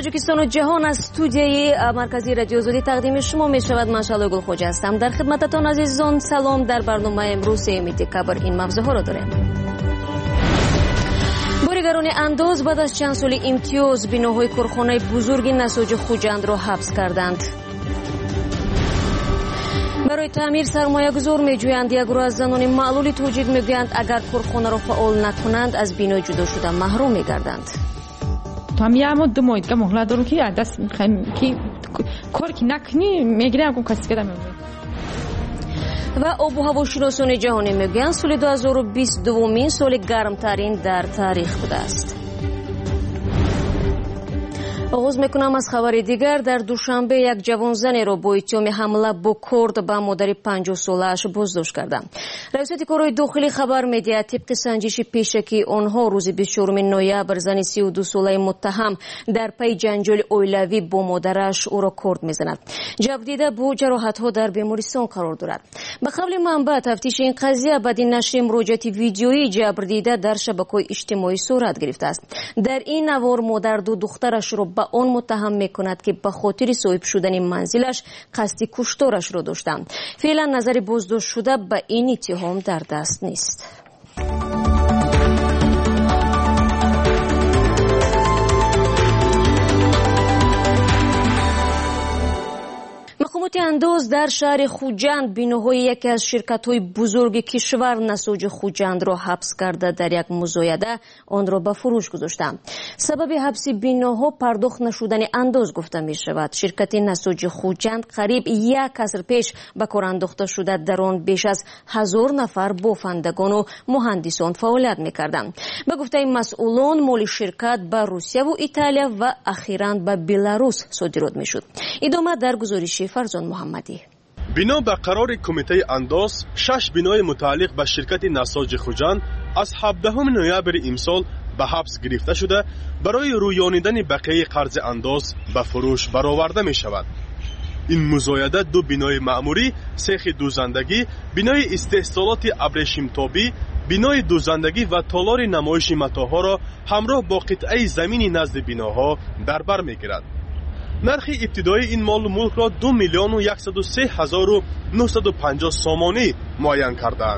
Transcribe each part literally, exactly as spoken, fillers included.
تاجیکستان و جهان از استودیوی مرکزی رادیو آزادی تقدیم شما می شود. من شعله گل خوجه هستم. در خدمتتان عزیزان سلام. در برنامه امروز سوم دکبر این موضوع ها را داریم. بازیگران اندوز بعد از چند سال امتیاز بناهای کارخانه بزرگ نساج خوجند را حبس کردند. برای تعمیر سرمایه گذار می جویند. یک گروه از زنان معلول تاجیک می گویند اگر کارخانه را فعال نکنند از بنا جدا شده محروم می گردند. تو هم یه اما دو ماهی که مهلت دارو که دست میخوایم که کار که نکنی میگیره هم کسی که دمیم و آب و هوا شناسان جهانی میگویند سال دو هزار و بیست دومین سال گرمترین در تاریخ بوده است. آغاز میکنم از خبر دیگر. در دوشنبه یک جوان زنی را با اتهام حمله با کارد به مادر پنجاه ساله‌اش بازداشت کردند. رئیست کارهای داخلی خبر میدهد طبق سنجش پیشکی آنها روز بیست و چهارم نوامبر زن سی و دو ساله متهم در پی جنجال اویلوی با مادرش او را کارد میزند. جبردیده با جراحت‌ها در بیمارستان قرار دارد. به قول منبع تفتیش این قضیه بعد نشر مراجعات ویدیویی جبردیده در شبکه‌های اجتماعی صورت گرفته است. در این نوار مادر دو دخترش را به آن متهم میکند که به خاطر صاحب شدن منزلش قصد کشتارش را داشتند. فعلا نظر بازداشت شده به این اتهام در دست نیست. مقامات اندوز در شهر خوجند بناهای یکی از شرکت‌های بزرگ کشور نساج خوجند را حبس کرده در یک مزایده آن را به فروش گذاشتند. سبب حبس بناها پرداخت نشدن اندوز گفته می شود. شرکت نساج خوجند قریب یک عصر پیش به کار انداخته شده در آن بیش از هزار نفر بافندگان و مهندسان فعالیت می‌کردند. به گفته مسئولان مال شرکت به روسیه و ایتالیا و اخیراً به بلاروس صادرات می‌شد. ادامه در گزارش فرزان محمدی. بنا به قرار کمیته اندوز، شش بنای متعلق به شرکت نساج خوجند از هفدهم نوامبر امسال به حبس گرفته شده برای رویانیدن بقیه قرض اندوز به فروش برآورده می شود. این مزایده دو بنای معموری، سیخ دوزندگی، بنای استحصالات ابریشمتابی، بنای دوزندگی و تالار نمایش متاحها را همراه با قطعه زمین نزد بناها در بر می گیرد. نرخ ابتدایی این مال و ملک را دو میلیون و صد و سه هزار و نهصد و پنجاه سامانی معین کردند.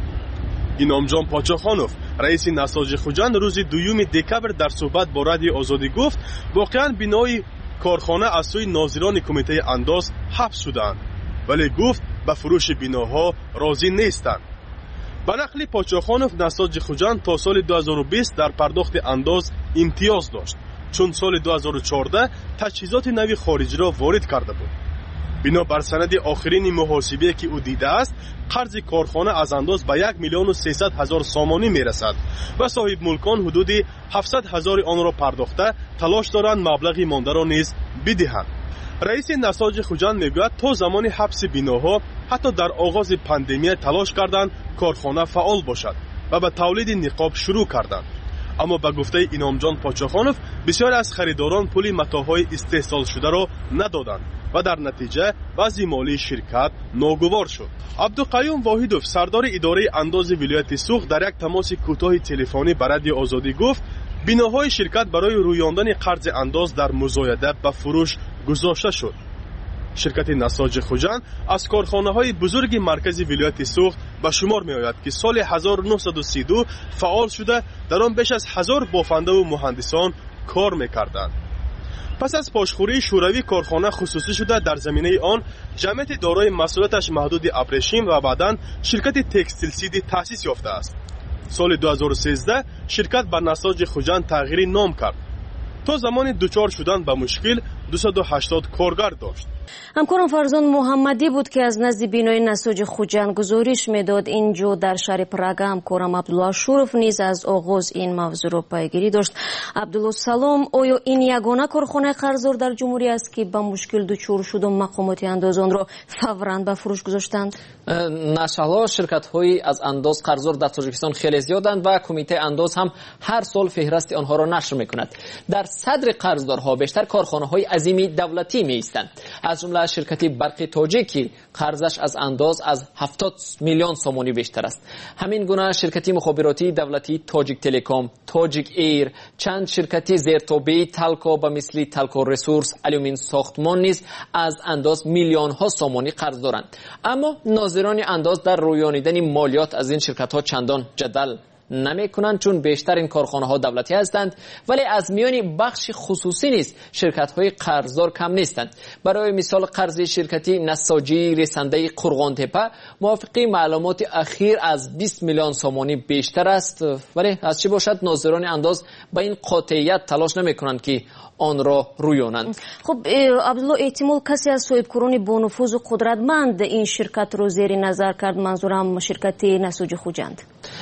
اینامجان پاچاخانوف رئیس نساج خوجند روز دوم دکبر در صحبت با رادیو آزادی گفت واقعا بنای کارخانه از سوی ناظران کمیته اندوز حبس شدند، ولی گفت به فروش بناها راضی نیستند. به نقل پاچاخانوف نساج خوجند تا سال دو هزار و بیست در پرداخت اندوز امتیاز داشت، چون سال دو هزار و چهارده تجهیزات نوی خارجی را وارد کرده بود. بنا بر سند آخرین محاسبه که او دیده است، قرض کارخانه از انداز به یک میلیون و سیصد هزار سامانی می رسد و صاحب ملکان حدود هفتصد هزار آن را پرداخته تلاش دارند مبلغی مانده را نیز بدهند. رئیس نساج خوجند میگوید تا زمان حبس بناها حتی در آغاز پاندمی تلاش کردند کارخانه فعال باشد و به تولید نقاب شروع کردند. اما به گفته اینامجان پاچاخانوف بسیار از خریداران پول متاحهای استحصال شده را ندادند و در نتیجه وضع مالی شرکت ناگوار شد. عبدالقیوم واحدوف سردار اداره اندوز ولایت سوخت در یک تماس کوتاه تلفنی با رادیو آزادی گفت بناهای شرکت برای رویاندن قرض اندوز در مزایده به فروش گذاشته شد. شرکت نساج خوجند از کارخانه‌های بزرگ مرکز ولایت سوخت به شمار می‌آید که سال هزار و نهصد و سی و دو فعال شده در آن بیش از هزار بافنده و مهندسان کار می‌کردند. پس از پاشخوری شوروی کارخانه خصوصی شده در زمینه آن جمعیت دارای مسئولیتش محدود ابریشم و بعداً شرکت تکستیل سیدی تأسیس یافته است. سال دو هزار و سیزده شرکت به نساج خوجند تغییر نام کرد. تا زمان دوچار شدن به مشکل دویست و هشتاد کارگر داشت. همکارم فرزان محمدی بود که از نزد بنای نساج خوجند گزارش میداد. اینجا در شهر پراگا همکارم عبدالله شورف نیز از آغاز این موضوع را پیگیری داشت. عبدالله سلام، آیا این یگانه کارخانه قرضدار در جمهوری است که به مشکل دچار شد و مقامات اندوز آن را فوراً به فروش گذاشتند؟ نشالا شرکت های از اندوز قرضدار در تاجیکستان خیلی زیادند و کمیته اندوز هم هر سال فهرست آنها را نشر میکند. در صدر قرضدارها بیشتر کارخانه های عظیم دولتی می ایستند. از جمله شرکت برق تاجیک قرضش از انداز از هفتاد میلیون سومانی بیشتر است. همین گونه شرکت مخابراتی دولتی تاجیک تلکام، تاجیک ایر، چند شرکت زیرتابه تلکو به مثل تلکو ریسورس، الومین ساختمان نیز از انداز میلیون ها سومانی قرض دارند. اما ناظران انداز در رویانیدن مالیات از این شرکت ها چندان جدل نمی کنند، چون بیشتر این کارخانه ها دولتی هستند، ولی از میان بخش خصوصی نیست شرکت های قرضدار کم نیستند. برای مثال قرض شرکتی نساجی رسنده قرغان تپه موافق معلومات اخیر از بیست میلیون سومانی بیشتر است، ولی از چه باشد ناظران انداز با این قاطعیت تلاش نمی کنند که آن را رویانند. خب عبدالله، احتمال کسی از صاحبکاران با نفوذ و قدرتمند این شرکت رو زیر نظر کرد، منظورم شرکت نساجی خوجند؟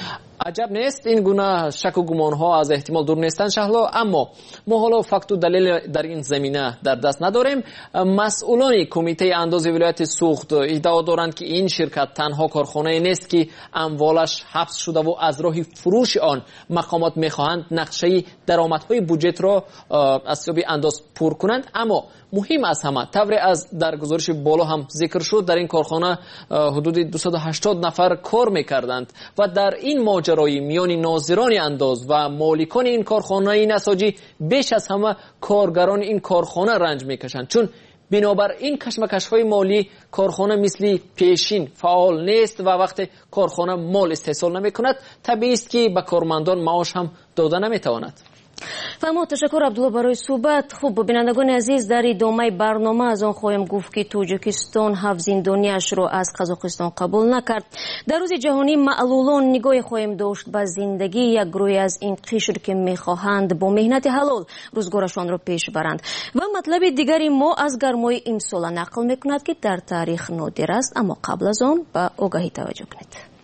عجب نیست، این گونه شک و گمان ها از احتمال دور نیستند شهلا، اما ما حالا فکت و دلیل در این زمینه در دست نداریم. مسئولان کمیته انداز ولایت سوخت ادعا دارند که این شرکت تنها کارخانه نیست که اموالش حبس شده و از راه فروش آن مقامات میخواهند نقشه درآمدهای بودجه را از سبب انداز پر کنند. اما مهم از همه، طور از در گزارش بالا هم ذکر شد، در این کارخانه حدود دویست و هشتاد نفر کار میکردند و در این ماجرای میان ناظران انداز و مالکان این کارخانه نساجی بیش از همه کارگران این کارخانه رنج میکشند، چون بنابر این کشمکش های مالی کارخانه مثل پیشین فعال نیست و وقتی کارخانه مال استحصال نمی کند طبیعی است که به کارمندان معاش هم داده نمی تواند. فهمو تشکر عبدالله برای صحبت. خوب بینندگان عزیز، در ادامه برنامه از آن خواهیم گفت که تاجیکستان هفت زندانیش را از قزاقستان قبول نکرد. در روز جهانی معلولان نگاه خواهیم داشت به زندگی یک گروه از این قشر که میخواهند با مهنت حلال روزگارشان را پیش برند. و مطلب دیگری ما از گرمای امسال نقل میکند که در تاریخ نادر است، اما قبل از آن به آگاهی توجه کنید.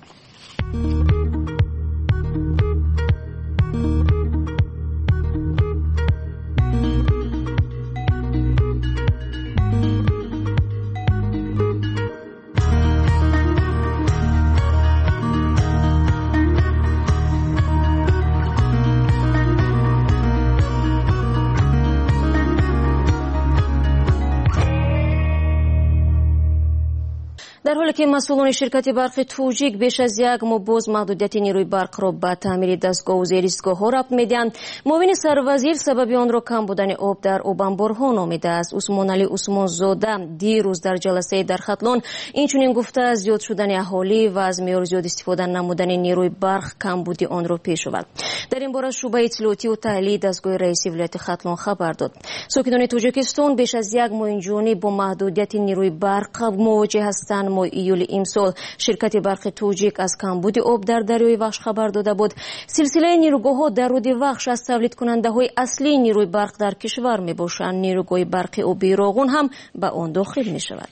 در حالی که مسئولان شرکت برق توجیک بیش از یک ماه باز محدودیت نیروی برق را به تعمیر دستگاه و زیرایستگاه ها ربط میدهند، معاون سروازیر سبب آن را کم بودن آب در آب انبارها نامیده است. عثمان علی عثمان زاده دیروز در جلسه در ختلان اینچنین گفته زیاد شدن اهالی و از معیار زیاد استفاده نمودن نیروی برق کم بودی آن را پیش آورد. در این باره شعبه اطلاعاتی و تحلیلی دستگاه رئیسی ولایت ختلان خبر داد. ساکنان تاجیکستان بیش از یک ماه اینجوری با محدودیت نیروی برق مواجه هستند. ماه ایول امسال شرکت برق توجیک از کمبود آب در دریای وخش خبر داده بود. سلسله نیروگاه‌ها در رود وخش از تولید کننده های اصلی نیروی برق در کشور می باشند. نیروگاه برق آبی راغون هم به آن داخل می شود.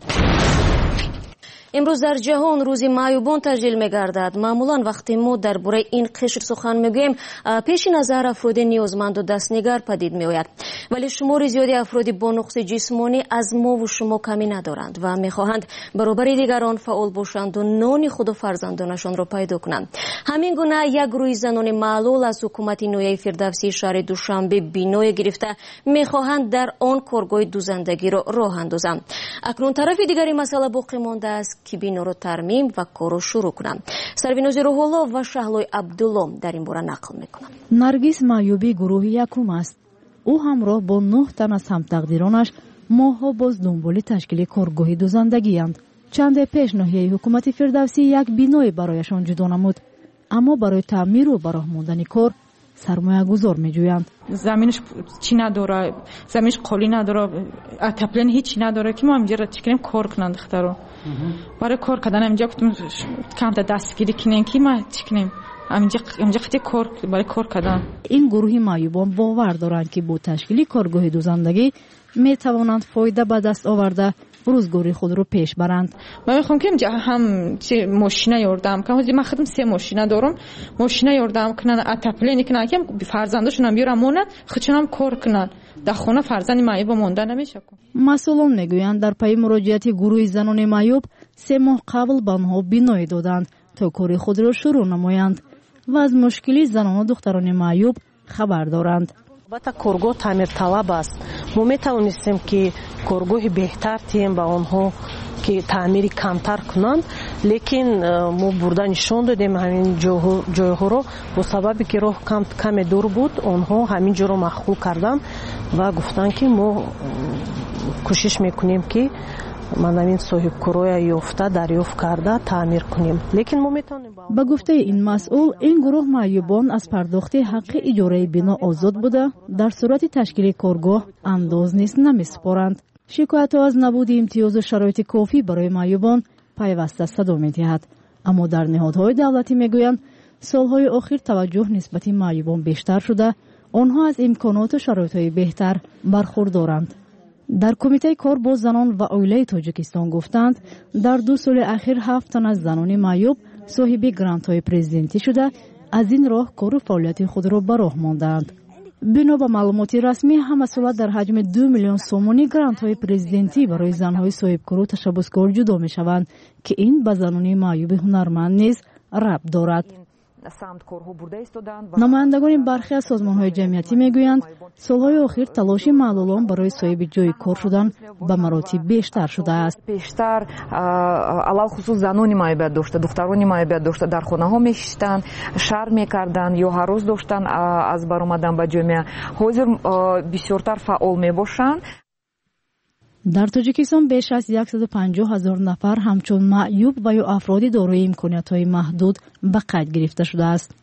امروز در جهان روز معیوبان تجلیل می‌گردد. معمولا وقتی ما درباره این قشر سخن میگوییم پیش نظر افراد نیازمند و دستنگر پدید میآید، ولی شمار زیادی افراد با نقص جسمانی از ما و شما کمی ندارند و میخواهند برابر دیگران فعال باشند و نان خود و فرزندانشان را پیدا کنند. همین گونه یک گروه زنان معلول از حکومت نویه فردوسی شهر دوشنبه بینایی گرفته میخواهند در آن کارگاه دوزندگی را راه اندازند. اکنون طرف دیگری مسئله باقی مانده است که بینا رو ترمیم و کارو شروع کنم. سروینوز روحالله و شهلای عبدالله در این باره نقل میکنم. نرگس معیوبی گروه یکم است. او همراه با نه تن از همتقدیرانش ماها باز دنبال تشکیل کارگاه دوزندگی اند. چند پیش ناحیه حکومت فردوسی یک بینای برایشان جدا نمود، اما برای تعمیر و براه ماندن کار سرمایه گذار می جویند. زمینش چی نداره، زمینش قولی نداره، اتپلن هیچی نداره که ما اینجا چیکنیم کار کنند دخترو. برای کار کردن اینجا گفتم کم تا دستگیری کنیم که ما چیکنیم اینجا اینجا خیلی کار برای کار کردن. این گروه معیوبان باور دارند که با تشکیل کارگاه دوزندگی می توانند فایده به دست آورده روزگاری خود رو پیش برند. من میخوام که اینجا هم چه ماشینه یاردم کنم. من خودم سه ماشینه دارم. ماشینه یاردم کنن، اتپلینی کنن که فرزنداشون هم بیارم مونن، خودشون هم کار کنن. در خونه فرزند معیوب مونده نمیشه. مسئولان میگویند در پی مراجعت گروه زنان معیوب سه ماه قبل به آنها بینایی دادند تا کار خود را شروع نمایند و از مشکلی زنان و دختران معیوب خبر دارند. البته کارگاه تعمیر طلب است. ما میتوانستیم که کارگاه بهتر تیم به آنها که تعمیر کمتر کنند، لیکن ما برده نشان دادیم همین جایها رو با سببی که راه کم کم دور بود آنها همین جا رو مخلوق کردن و گفتن که ما کوشش میکنیم که من همین صاحب کارای یافته دریافت کرده تعمیر کنیم، لیکن ما میتونیم. به گفته این مسئول این گروه معیوبان از پرداخت حق اجاره بنا آزاد بوده، در صورت تشکیل کارگاه انداز نیز نمیسپارند. شکایت از نبود امتیاز و شرایط کافی برای معیوبان پیوسته صدا می‌دهد، اما در نهادهای دولتی میگویند سالهای اخیر توجه نسبت معیوبان بیشتر شده، آنها از امکانات و شرایط‌های بهتر برخوردارند. در کمیته کار با زنان و اولیه تاجیکستان گفتند در دو سال اخیر هفت تن از زنان معیوب صاحب گرانت‌های پرزیدنتی شده، از این راه کار و فعالیت خود را به راه ماندند. بنا به معلومات رسمی همسالت در حجم دو میلیون سومانی گرانت های پرزیدنتی برای زنهای صاحبکار و تشبثکار جدا می شوند که این به زنان معیوب هنرمند نیز ربط دارد. نمایندگان برخی از سازمان‌های جمعیتی میگویند سالهای اخیر تلاش معلولان برای صاحب جای کار شدن به مراتب بیشتر شده است. بیشتر علل خصوص زنانی معیوبیت داشته، دخترانی معیوبیت داشته در خانه‌ها میشستن، شر میکردن یا هر روز داشتن از برآمدن به جامعه. حاضر بسیارتر فعال میباشند. در تاجیکستان بیش از صد و پنجاه هزار نفر همچون معیوب و یا افراد دارای امکانات‌های محدود به قید گرفته شده است.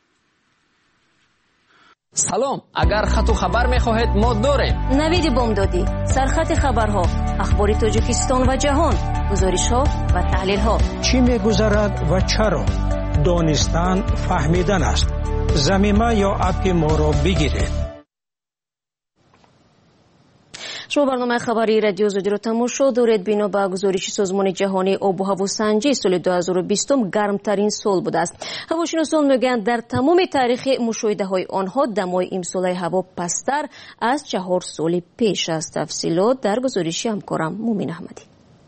سلام، اگر خط و خبر می‌خواهید ما داریم. نوید بامدادی، سرخط خبرها، اخبار تاجیکستان و جهان، گزارش‌ها و تحلیل‌ها. چی می‌گذرد و چرا؟ دانستن فهمیدن است. زمینه یا اپ ما را بگیرید. شما برنامه خبری رادیو آزادی رو تماشا دارید. بنا به گزارش سازمان جهانی آب و هوا سنجی سال دو هزار و بیست گرمترین سال بوده است. هواشناسان میگویند در تمام تاریخ مشاهده های آنها دمای امسال هوا پستر از چهار سال پیش است. تفصیلات در گزارش همکارم مومین احمدی.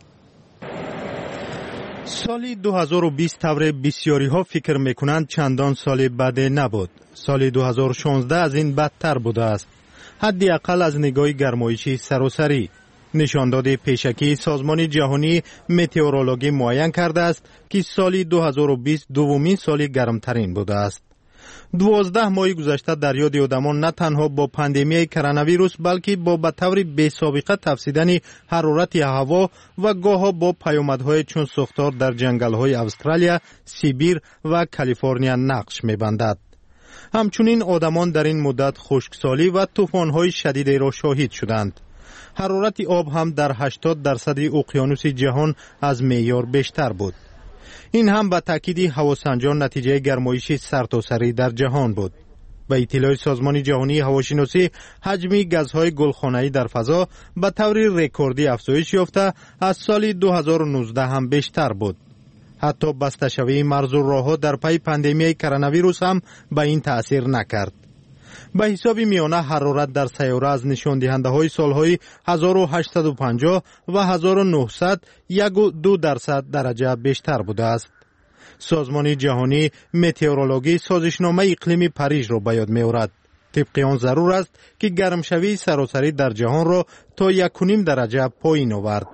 سال دو هزار و بیست طور بسیاری ها فکر میکنند چندان سال بد نبود. سال دو هزار و شانزده از این بدتر بوده است. حداقل از نگاه گرمایشی سراسری. نشانداد پیشکی سازمان جهانی متئورولوژی معین کرده است که سال دو هزار و بیست دومین سال گرمترین بوده است. دوازده ماه گذشته در یاد آدمان نه تنها با پاندمی کرونا ویروس بلکه با به طور بی سابقه تفسیدن حرارت هوا و گاه‌ها با پیامدهای چون سوختار در جنگل‌های استرالیا، سیبیر و کالیفرنیا نقش می‌بندد. همچنین آدمان در این مدت خشکسالی و طوفان‌های شدید را شاهد شدند. حرارت آب هم در هشتاد درصد اقیانوس جهان از معیار بیشتر بود. این هم به تاکید هواسنجان نتیجه گرمایش سرتاسری در جهان بود. به اطلاع سازمان جهانی هواشناسی، حجم گازهای گلخانه‌ای در فضا به طور رکوردی افزایش یافته از سال دو هزار و نوزده هم بیشتر بود. حتی بسته شوی مرز و راه‌ها در پی پاندمی کرونا ویروس هم به این تأثیر نکرد. به حساب میانه حرارت در سیاره از نشان دهنده های سالهای هزار و هشتصد و پنجاه و هزار و نهصد یک و دو درصد درجه بیشتر بوده است. سازمان جهانی متئورولوژی سازشنامه اقلیمی پاریژ را به یاد می‌آورد. طبق آن ضرور است که گرمشوی سراسری در جهان را تا یک و نیم درجه پایین آورد.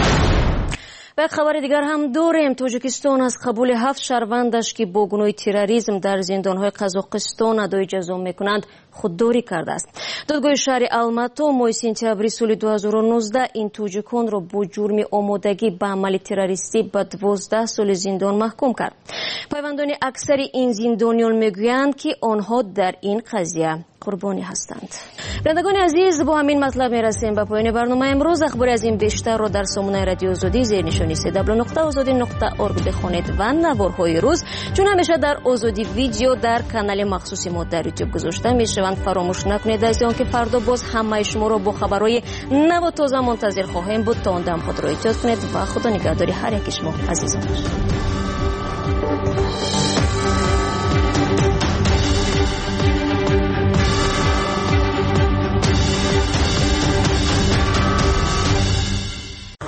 و یک خبر دیگر هم داریم. تاجیکستان از قبول هفت شهروندش که با گناه تروریسم در زندان‌های قزاقستان ادای جزا می‌کنند خودداری کرده است. دادگاه شهر الماتو ماه سپتامبر سال دو هزار و نوزده این توجیکان را با جرم آمادگی به عمل تروریستی به دوازده سال زندان محکوم کرد. پیوندان اکثر این زندانیان میگویند که آنها در این قضیه قربانی هستند. بینندگان عزیز، با همین مطلب میرسیم به پایان برنامه امروز. اخبار از این بیشتر را در سامانه رادیو آزادی زیر نشانی سی دبلیو نقطه آزادی نقطه اورگ بخوانید و نوارهای روز چون همیشه در آزادی ویدیو در کانال مخصوصی ما در یوتیوب گذاشته میشوند. فراموش نکنید از آنکه فردا باز همه شما را با خبرهای نو و تازه منتظر خواهیم بود. تا آن دم خود را احتیاط کنید و خدا نگهداری هر یک شما عزیزان.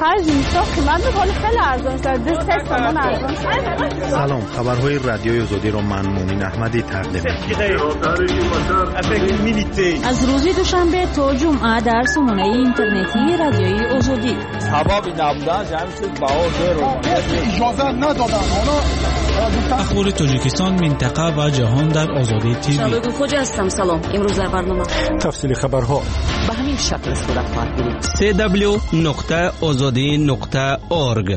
خرج میساخت که من به حال خیلی ارزان شد ده سه سامان ارزان شد. سلام، خبرهای رادیوی آزادی را من مومین احمدی تقدیم می‌کنم. از روز دوشنبه تا جمعه در سامانه اینترنتی رادیوی آزادی. سبب نبودن جمع شد باور رو اجازه ندادن. اخبار تاجیکستان، منطقه و جهان در آزادی تیوی. شباب خوش هستم. سلام. امروز در برنامه تفصیل خبرها به همین شکل صورت خواهد گرفت. سی دبلیو نقطه آزادی نقطه اورگ.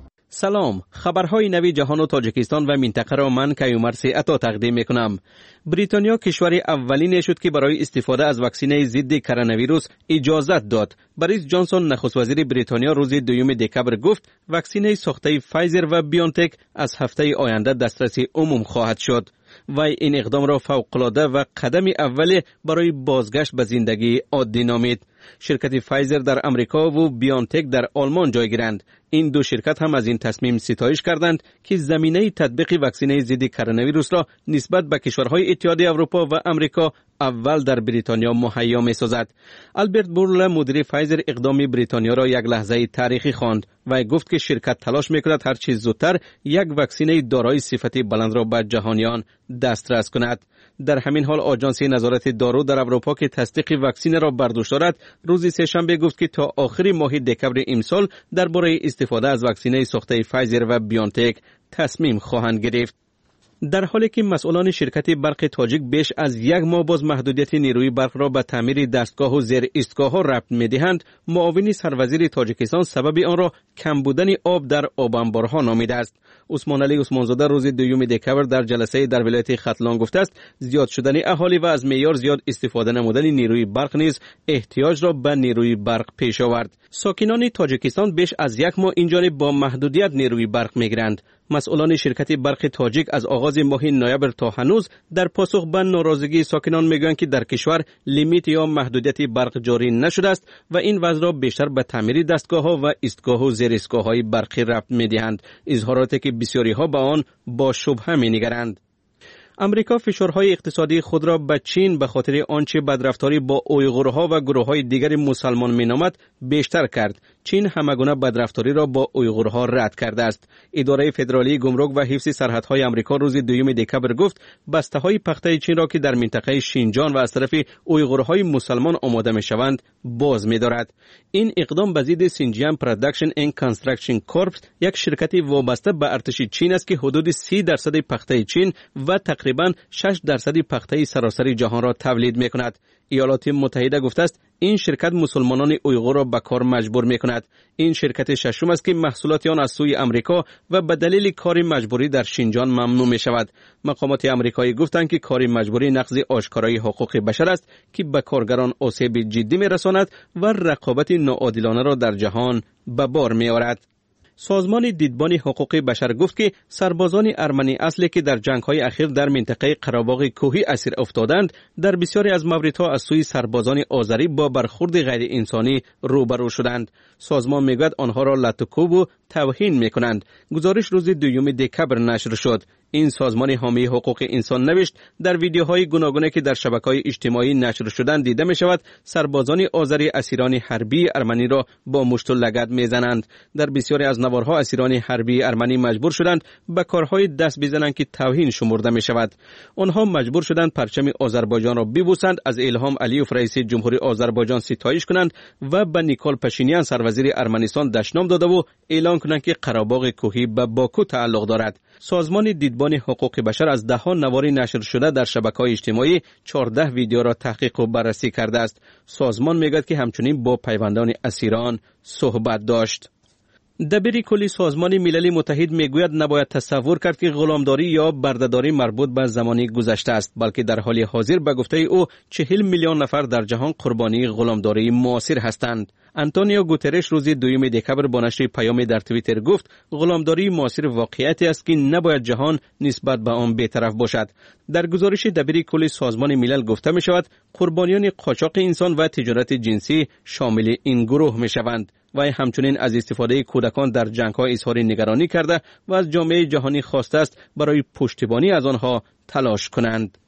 سلام، خبرهای نوی جهان و تاجیکستان و منطقه را من کیومرث عطا تقدیم میکنم. بریتانیا کشور اولین شد که برای استفاده از واکسینه ضد کرونا ویروس اجازت داد. بوریس جانسون نخست وزیر بریتانیا روز دوم دکبر گفت واکسینه ساخته فایزر و بیونتک از هفته آینده دسترس عموم خواهد شد. وی این اقدام را فوق‌العاده و قدم اول برای بازگشت به زندگی عادی نامید. شرکت فایزر در امریکا و بیونتک در آلمان جای گیرند. این دو شرکت هم از این تصمیم ستایش کردند که زمینه تطبیق واکسینه ضد کرونا ویروس را نسبت به کشورهای اتحادیه اروپا و امریکا اول در بریتانیا مهیا می‌سازد. آلبرت بورل مدیر فایزر اقدام بریتانیا را یک لحظه تاریخی خواند و گفت که شرکت تلاش می‌کند هر چه زودتر یک واکسینه دارای صفت بلند را به جهانیان دسترس کند. در همین حال آژانس نظارت دارو در اروپا که تصدیق واکسینه را بر دوش دارد روز سه‌شنبه گفت که تا آخر ماه دکبر امسال درباره استفاده از واکسینه ساخته فایزر و بیونتک تصمیم خواهند گرفت. در حالی که مسئولان شرکت برق تاجیک بیش از یک ماه باز محدودیت نیروی برق را به تعمیر دستگاه و زیر ایستگاه ها ربط می‌دهند، معاون سروزیر تاجیکستان سبب آن را کم بودن آب در آب انبارها نامیده است. عثمان علی عثمانزاده روز دوم دکبر در جلسه در ولایت ختلان گفته است زیاد شدن اهالی و از معیار زیاد استفاده نمودن نیروی برق نیز احتیاج را به نیروی برق پیش آورد. ساکنان تاجیکستان بیش از یک ماه اینجانب با محدودیت نیروی برق می‌گیرند. مسئولان شرکت برق تاجیک از آغاز ماه نوامبر تا هنوز در پاسخ به ناراضگی ساکنان میگویند که در کشور لیمیت یا محدودیت برق جاری نشده است و این وضع را بیشتر به تعمیر دستگاه‌ها و ایستگاه و زیر ایستگاه‌های برقی ربط می‌دهند. اظهاراتی که بسیاری‌ها به آن با شبهه می‌نگرند. امریکا فشارهای اقتصادی خود را به چین به خاطر آنچه بدرفتاری با اویغورها و گروه‌های دیگر مسلمان می‌نامد بیشتر کرد. چین همگونه بدرفتاری را با اویغورها رد کرده است. اداره فدرالی گمرک و حفظ سرحدهای امریکا روز دوم دکبر گفت بسته‌های پخته چین را که در منطقه شینجان و از طرف اویغورهای مسلمان آماده می‌شوند باز می‌دارد. این اقدام به ضد سینجیان پروداکشن اند کانستراکشن کورپس، یک شرکت وابسته به ارتش چین است که حدود سی درصد پخته چین و تقریباً شش درصد پخته سراسری جهان را تولید می‌کند. ایالات متحده گفته است این شرکت مسلمانان اویغور را به کار مجبور می‌کند. این شرکت ششم است که محصولات آن از سوی امریکا و به دلیل کار مجبوری در شینجان ممنوع می‌شود. مقامات آمریکایی گفتند که کار مجبوری نقض آشکارای حقوق بشر است که به کارگران آسیب جدی می‌رساند و رقابت ناعادلانه را در جهان به بار می‌آورد. سازمان دیدبان حقوق بشر گفت که سربازان ارمنی اصلی که در جنگ‌های اخیر در منطقه قره‌باغ کوهی اسیر افتادند در بسیاری از موردها از سوی سربازان آذری با برخورد غیر انسانی روبرو شدند. سازمان میگوید آنها را لطوکوب و توهین میکنند. گزارش روز دوم دکبر نشر شد. این سازمان حامی حقوق انسان نوشت در ویدیوهای گوناگونی که در شبکه‌های اجتماعی نشر شدند دیده می شود سربازان آذری اسیران حربی ارمنی را با مشت و لگد میزنند. در بسیاری از نوارها اسیران حربی ارمنی مجبور شدند به کارهای دست بزنند که توهین شمرده می شود. آنها مجبور شدند پرچم آذربایجان را ببوسند، از الهام علیوف رئیس جمهوری آذربایجان ستایش کنند و به نیکول پاشینیان سروزیر ارمنستان دشنام داده و اعلام کنند که قره‌باغ کوهی به باکو تعلق دارد. سازمان دیدبان حقوق بشر از ده‌ها نوار نشر شده در شبکه‌های اجتماعی چهارده ویدیو را تحقیق و بررسی کرده است. سازمان میگوید که همچنین با پیوندان اسیران صحبت داشت. دبیر کلی سازمان ملل متحد میگوید نباید تصور کرد که غلامداری یا بردهداری مربوط به زمانی گذشته است، بلکه در حال حاضر به گفته او چهل میلیون نفر در جهان قربانی غلامداری معاصر هستند. آنتونیو گوترش روز دوم دکبر با نشر پیام در توییتر گفت غلامداری معاصر واقعیتی است که نباید جهان نسبت به آن بی‌طرف باشد. در گزارش دبیر کلی سازمان ملل گفته می شود قربانیان قاچاق انسان و تجارت جنسی شامل این گروه می شوند و همچنین از استفاده کودکان در جنگ‌ها اظهار نگرانی کرده و از جامعه جهانی خواسته است برای پشتیبانی از آنها تلاش کنند.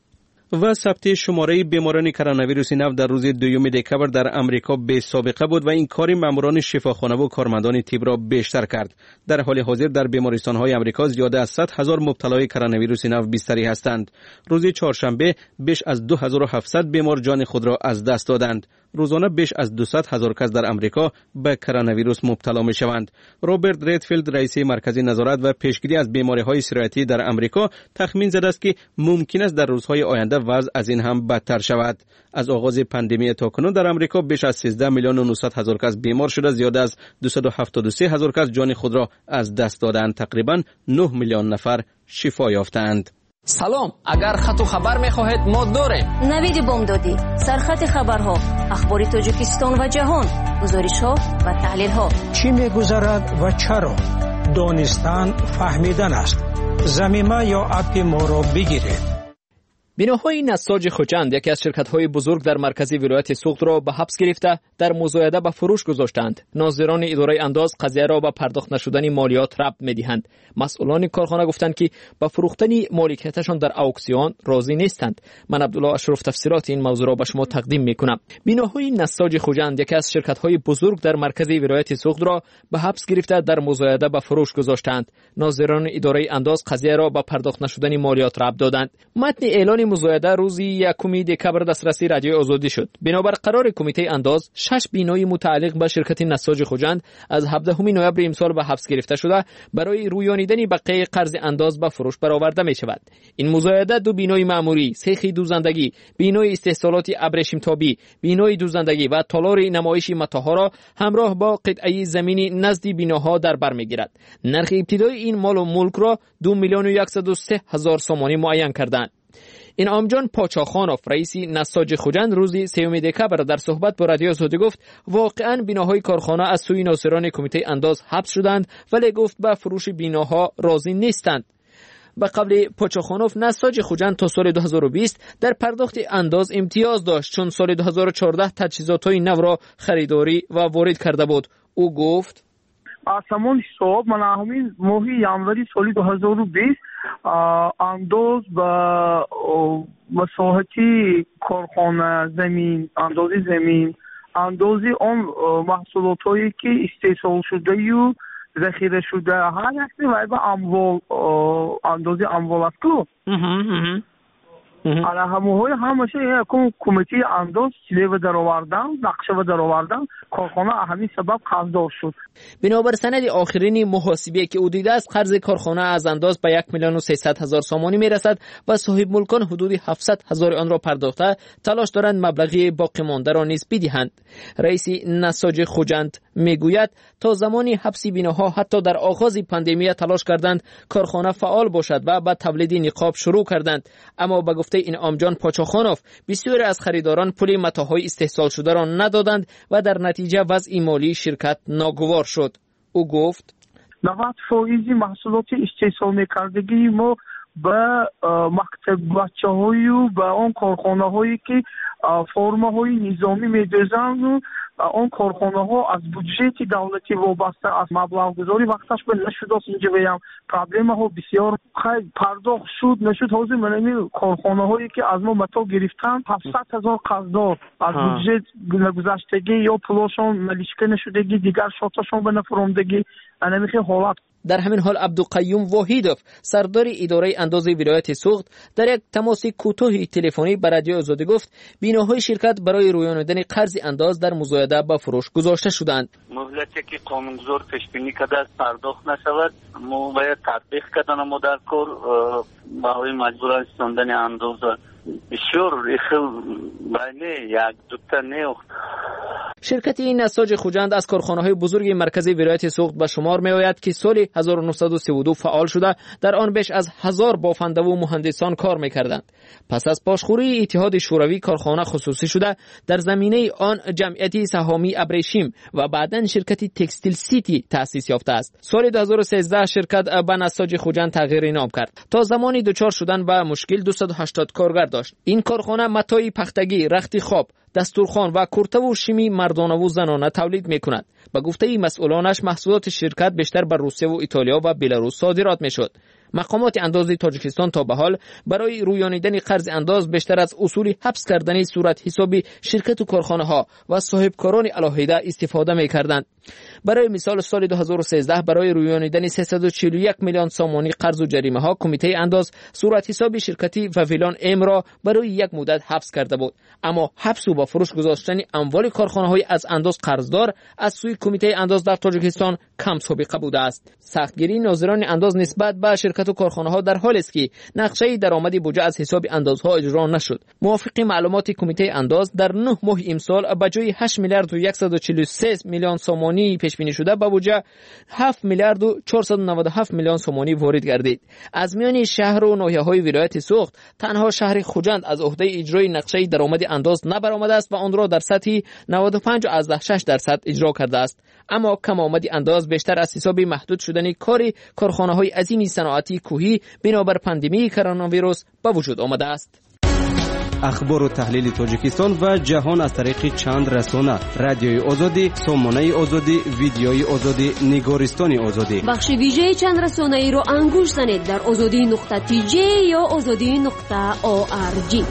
و ثبت شماره بیماران کرونا ویروس نو در روز دوم دکمبر در امریکا بی سابقه بود و این کار ماموران شفاخانه و کارمندان طب را بیشتر کرد. در حال حاضر در بیمارستان‌های امریکا زیاده از صد هزار مبتلای کرونا ویروس نو بستری هستند. روز چهارشنبه بیش از دو هزار و هفتصد بیمار جان خود را از دست دادند. روزانه بیش از دویست هزار کس در امریکا به کرونا ویروس مبتلا می شوند. روبرت ریدفیلد رئیس مرکز نظارت و پیشگیری از بیماری‌های سرایتی در امریکا تخمین زده است که ممکن است در روزهای آینده وضع از این هم بدتر شود. از آغاز پاندمی تا کنون در امریکا بیش از سیزده میلیون و نهصد هزار کس بیمار شده، زیاده از دویست و هفتاد و سه هزار کس جان خود را از دست دادند. تقریبا نه میلیون نفر شفا یافتند. سلام، اگر خط و خبر میخواهید ما داریم. نوید بامدادی، سرخط خبرها، اخبار تاجیکستان و جهان، گزارش‌ها و تحلیل‌ها. چی می‌گذرد و چرا؟ دانستن فهمیدن است. زمینه یا اپ ما را بگیرید. بیناهای نساج خوجند، یکی از شرکت‌های بزرگ در مرکزی ولایت سوخت را به حبس گرفته در مزایده به فروش گذاشتند. ناظران اداره انداز قضیه را به پرداخت نشدن مالیات ربط می‌دهند. مسئولان کارخانه گفتند که به فروختن مالکیتشان در اکسیون راضی نیستند. من عبدالله اشرف تفسیرات این موضوع را به شما تقدیم می‌کنم. بیناهای نساج خوجند، یکی از شرکت‌های بزرگ در مرکزی ولایت سوخت را به حبس گرفته در مزایده به فروش گذاشتند. ناظران اداره انداز قضیه را به پرداخت نشدن مالیات ربط دادند. متن اعلان مزایده روزی یکم دکمبر دسترسی رادیو آزادی شد. بنابر قرار کمیته انداز، شش بینای متعلق به شرکت نساج خوجند از هفدهم نوامبر امسال به حبس گرفته شده برای رویانیدن بقیه قرض انداز به فروش برآورده می شود. این مزایده دو بینای معمولی، سیخ دوزندگی، بینای استحصالات ابریشم تابی، بینای دوزندگی و تالار نمایش متاها را همراه با قطعه زمینی نزد بیناها در بر میگیرد. نرخ ابتدایی این مال و ملک را دو میلیون و صد و سه هزار سامانی معین کردند. انعام جان پاچاخانوف، رئیس نساج خوجند، روز سوم دکمبر در صحبت با رادیو آزادی گفت واقعا بیناهای کارخانه از سوی ناظران کمیته انداز حبس شدند، ولی گفت به فروش بیناها راضی نیستند. به قبل پاچاخانوف، نساج خوجند تا سال دو هزار و بیست در پرداخت انداز امتیاز داشت، چون سال دو هزار و چهارده تجهیزات‌های نو را خریداری و وارد کرده بود. او گفت آسمان صبح من همین ماهی январи سال دو هزار و بیست انداز با مساحتی کارخانه زمین، اندازی زمین، اندازی آن محصولات هایی که استحصال شده و ذخیره شده هر یکی و به اموال، اندازی اموال است که على همه همشه یک کمیته انداز چیزی و در آوردن، نقشه و در آوردن، کارخانه همین سبب قرضدار شد. بنابر سند آخرین محاسبه که او دیده است، قرض کارخانه از انداز به یک میلیون و سیصد هزار سامانی میرسد و صاحب ملکان حدود هفتصد هزار آن را پرداخته تلاش دارند مبلغ باقی مانده را نیز بدهند. رئیس نساج خوجند میگوید تا زمانی حبس بیناها حتی در آغاز پاندمی تلاش کردند کارخانه فعال باشد و به تولید نقاب شروع کردند، اما به گفته انعام جان پاچاخانوف بسیاری از خریداران پول متاهای استحصال شده را ندادند و در نتیجه وضع مالی شرکت ناگوار شد. او گفت نود فایز محصولات استحصال می‌کردگی ما به مکتب بچه‌های و به آن کارخانه‌هایی که فرم‌های نظامی می‌دوزند و آن کارخانه‌ها از بودجه دولتی وابسته از مبلغ گذاری وقتش به نشد است. اینجا بگم پرابلم ها بسیار خیلی پرداخت شد نشد. حاضر من کارخانه‌هایی که از ما متا گرفتن هفتصد هزار قرضدار از بودجه گذشتگی یا پولشون ملیشکه نشدگی دیگر شاتشون به نفرمدگی انمیخی حالت. در همین حال عبدالقیوم واحیدوف، سردار اداره انداز ولایت سوخت، در یک تماس کوتاه تلفنی با رادیو آزادی گفت بیناهای شرکت برای رویانیدن قرض انداز در مزایده به فروش گذاشته شدند. مهلتی که قانونگذار پیش بینی کرده است پرداخت نشود، ما باید تطبیق کردن ما در کار برای مجبور رساندن انداز بسیار خیلی بله یک دوتا نه. شرکت نساج خوجند از کارخانه‌های بزرگ مرکزی ولایت سوخت به شمار می‌آید که سال هزار و نهصد و سی و دو فعال شده، در آن بیش از هزار بافنده و مهندسان کار می‌کردند. پس از پاشخوری اتحاد شوروی کارخانه خصوصی شده، در زمینه آن جمعیتی سهامی ابریشم و بعداً شرکت تکستیل سیتی تأسیس یافته است. سال دو هزار و سیزده شرکت به نساج خوجند تغییر نام کرد. تا زمانی دچار شدن به مشکل دویست و هشتاد کارگر داشت. این کارخانه متای پختگی، رخت خواب، دستورخوان و کرته و شیمی مردانه و زنانه تولید می‌کند. به گفته مسئولانش محصولات شرکت بیشتر به روسیه و ایتالیا و بلاروس صادرات می‌شد. مقامات انداز تاجیکستان تا به حال برای رویانیدن قرض انداز بیشتر از اصول حبس کردن صورت حسابی شرکت و کارخانه ها و صاحبکاران علاهیده استفاده می‌کردند. برای مثال سال دو هزار و سیزده برای رویانیدن سیصد و چهل و یک میلیون سومانی قرض و جریمه ها کمیته انداز صورت حسابی شرکتی وویلان ام را برای یک مدت حبس کرده بود، اما حبس و با فروش گذاشتن اموال کارخانه های از انداز قرضدار از سوی کمیته انداز در تاجیکستان کم سابقه بوده است. سختگیری ناظران انداز نسبت به شرکت و کارخانه ها در حالی است که نقشه درآمد بودجه از حساب اندازها اجرا نشد. موافق معلومات کمیته انداز در نه ماه امسال به جای هشت میلیارد و صد و چهل و سه میلیون سومانی پیش بینی شده به بودجه هفت میلیارد و چهارصد و نود و هفت میلیون سومانی وارد گردید. از میان شهر و ناحیه‌های ولایت سوخت تنها شهر خوجند از عهده اجرای نقشه درآمد انداز نبرآمده است و آن را در سطح نود و پنج و شش درصد اجرا کرده است. اما کم آمد انداز بیشتر از حساب محدود شدن کار کارخانه‌های عظیم صنعتی کوهی بنابر پاندمی کرونا ویروس به وجود آمده است. اخبار و تحلیل تاجیکستان و جهان از طریق چند رسانه: رادیوی آزادی، سامانه آزادی، ویدیوی آزادی، نگارستان آزادی. بخش ویژه چند رسانه ای را انگوش زنید در آزادی نقطه تی جی یا آزادی نقطه او آر جی.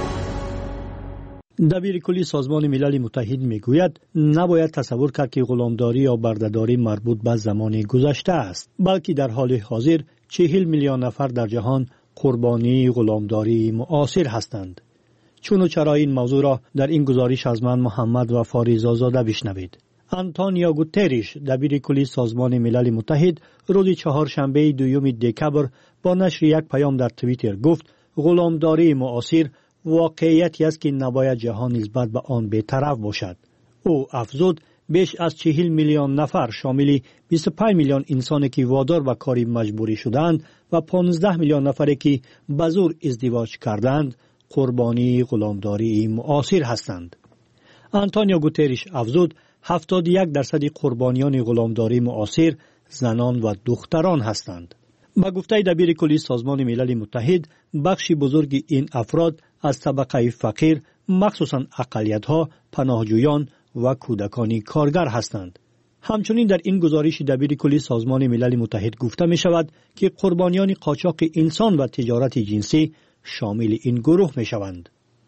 دبیر کلی سازمان ملل متحد میگوید نباید تصور کرد که غلامداری یا بردهداری مربوط به زمان گذشته است، بلکه در حال حاضر چهل میلیون نفر در جهان قربانی غلامداری معاصر هستند. چون و چرا این موضوع را در این گزارش از من محمد و فاریزآزاده بشنوید. آنتونیو گوتریش دبیر کلی سازمان ملل متحد روز چهارشنبه دوم دکبر با نشر یک پیام در توییتر گفت غلامداری معاصر واقعیتی است که نباید جهان نسبت به آن بی‌طرف باشد. او افزود بیش از چهل میلیون نفر شامل بیست و پنج میلیون انسانی که وادار به کاری مجبوری شدند و پانزده میلیون نفری که به زور ازدواج کردند قربانی غلامداری معاصر هستند. آنتونیو گوتریش افزود هفتاد و یک درصد قربانیان غلامداری معاصر زنان و دختران هستند. با گفته دبیر کلی سازمان ملل متحد بخش بزرگ این افراد از طبقه فقیر مخصوصاً اقلیت‌ها، پناهجویان و کودکان کارگر هستند. همچنین در این گزارش دبیر کلی سازمان ملل متحد گفته می شود که قربانیان قاچاق انسان و تجارت جنسی شامل این گروه می شوند.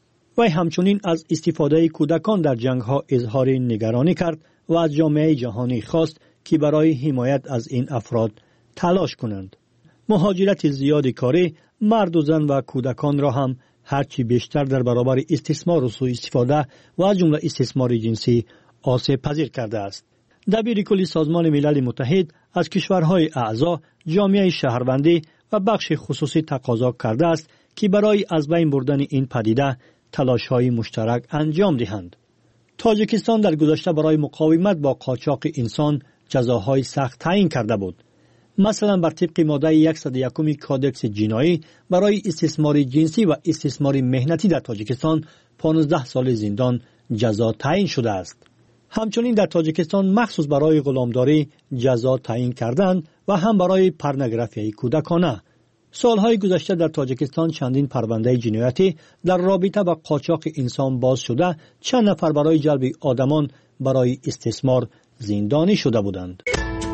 و همچنین از استفاده کودکان در جنگ ها اظهار نگرانی کرد و از جامعه جهانی خواست که برای حمایت از این افراد تلاش کنند. مهاجرت زیاد کاری مرد و زن و کودکان را هم هرچی بیشتر در برابر استثمار و سوء استفاده و از جمله استثمار جنسی آسیب پذیر کرده است. دبیر کلی سازمان ملل متحد از کشورهای اعضا، جامعه شهروندی و بخش خصوصی تقاضا کرده است که برای از بین بردن این پدیده تلاش‌های مشترک انجام دهند. تاجیکستان در گذشته برای مقاومت با قاچاق انسان جزاهای سخت تعیین کرده بود. مثلا بر طبق ماده صد و یک کادکس جنایی برای استثمار جنسی و استثمار مهنتی در تاجیکستان پانزده سال زندان جزا تعیین شده است. همچنین در تاجیکستان مخصوص برای غلامداری جزا تعیین کردند و هم برای پورنوگرافی کودکانه. سالهای گذشته در تاجیکستان چندین پرونده جنایتی در رابطه با قاچاق انسان باز شده، چند نفر برای جلب آدمان برای استثمار زندانی شده بودند.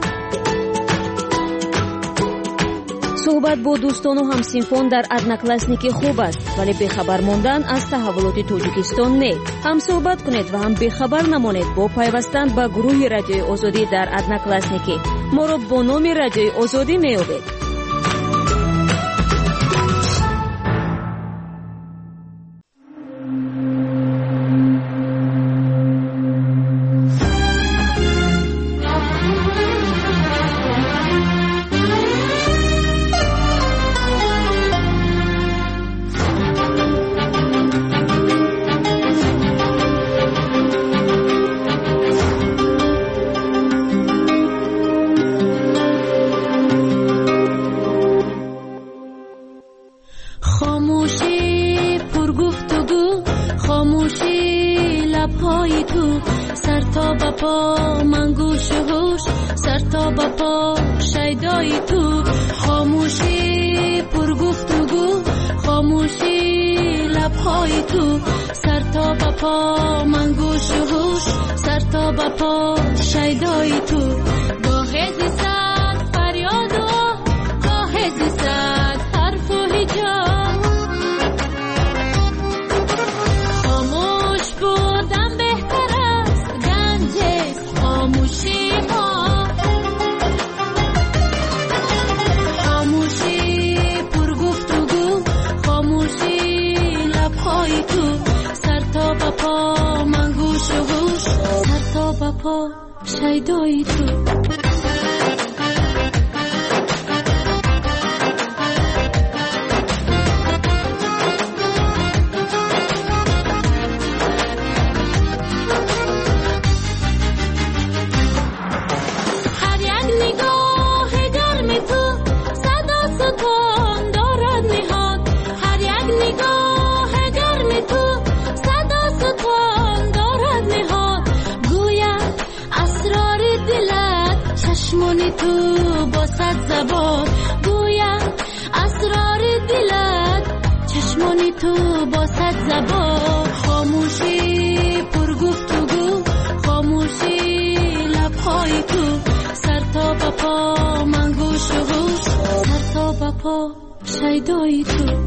صحبت با دوستان و همسنفان در ادناکلاسنیک خوب است، ولی بخبر ماندن از تحولات تاجیکستان نه. هم صحبت کنید و هم بخبر نمانید با پیوستن به گروه رادیوی آزادی در ادناکلاسنیک. ما را با نام رادیوی آزادی میابید. شیدای تو گاه زیستن فریاد و گاه زیستن شیدای تو. چشمانی تو با صد زبان گویم اسرار دلت، چشمانی تو با صد زبان. خاموشی پر گفتگو، خاموشی لبهای تو، سر تا به پا من گوش و گوش، سر تا به پا شیدای تو.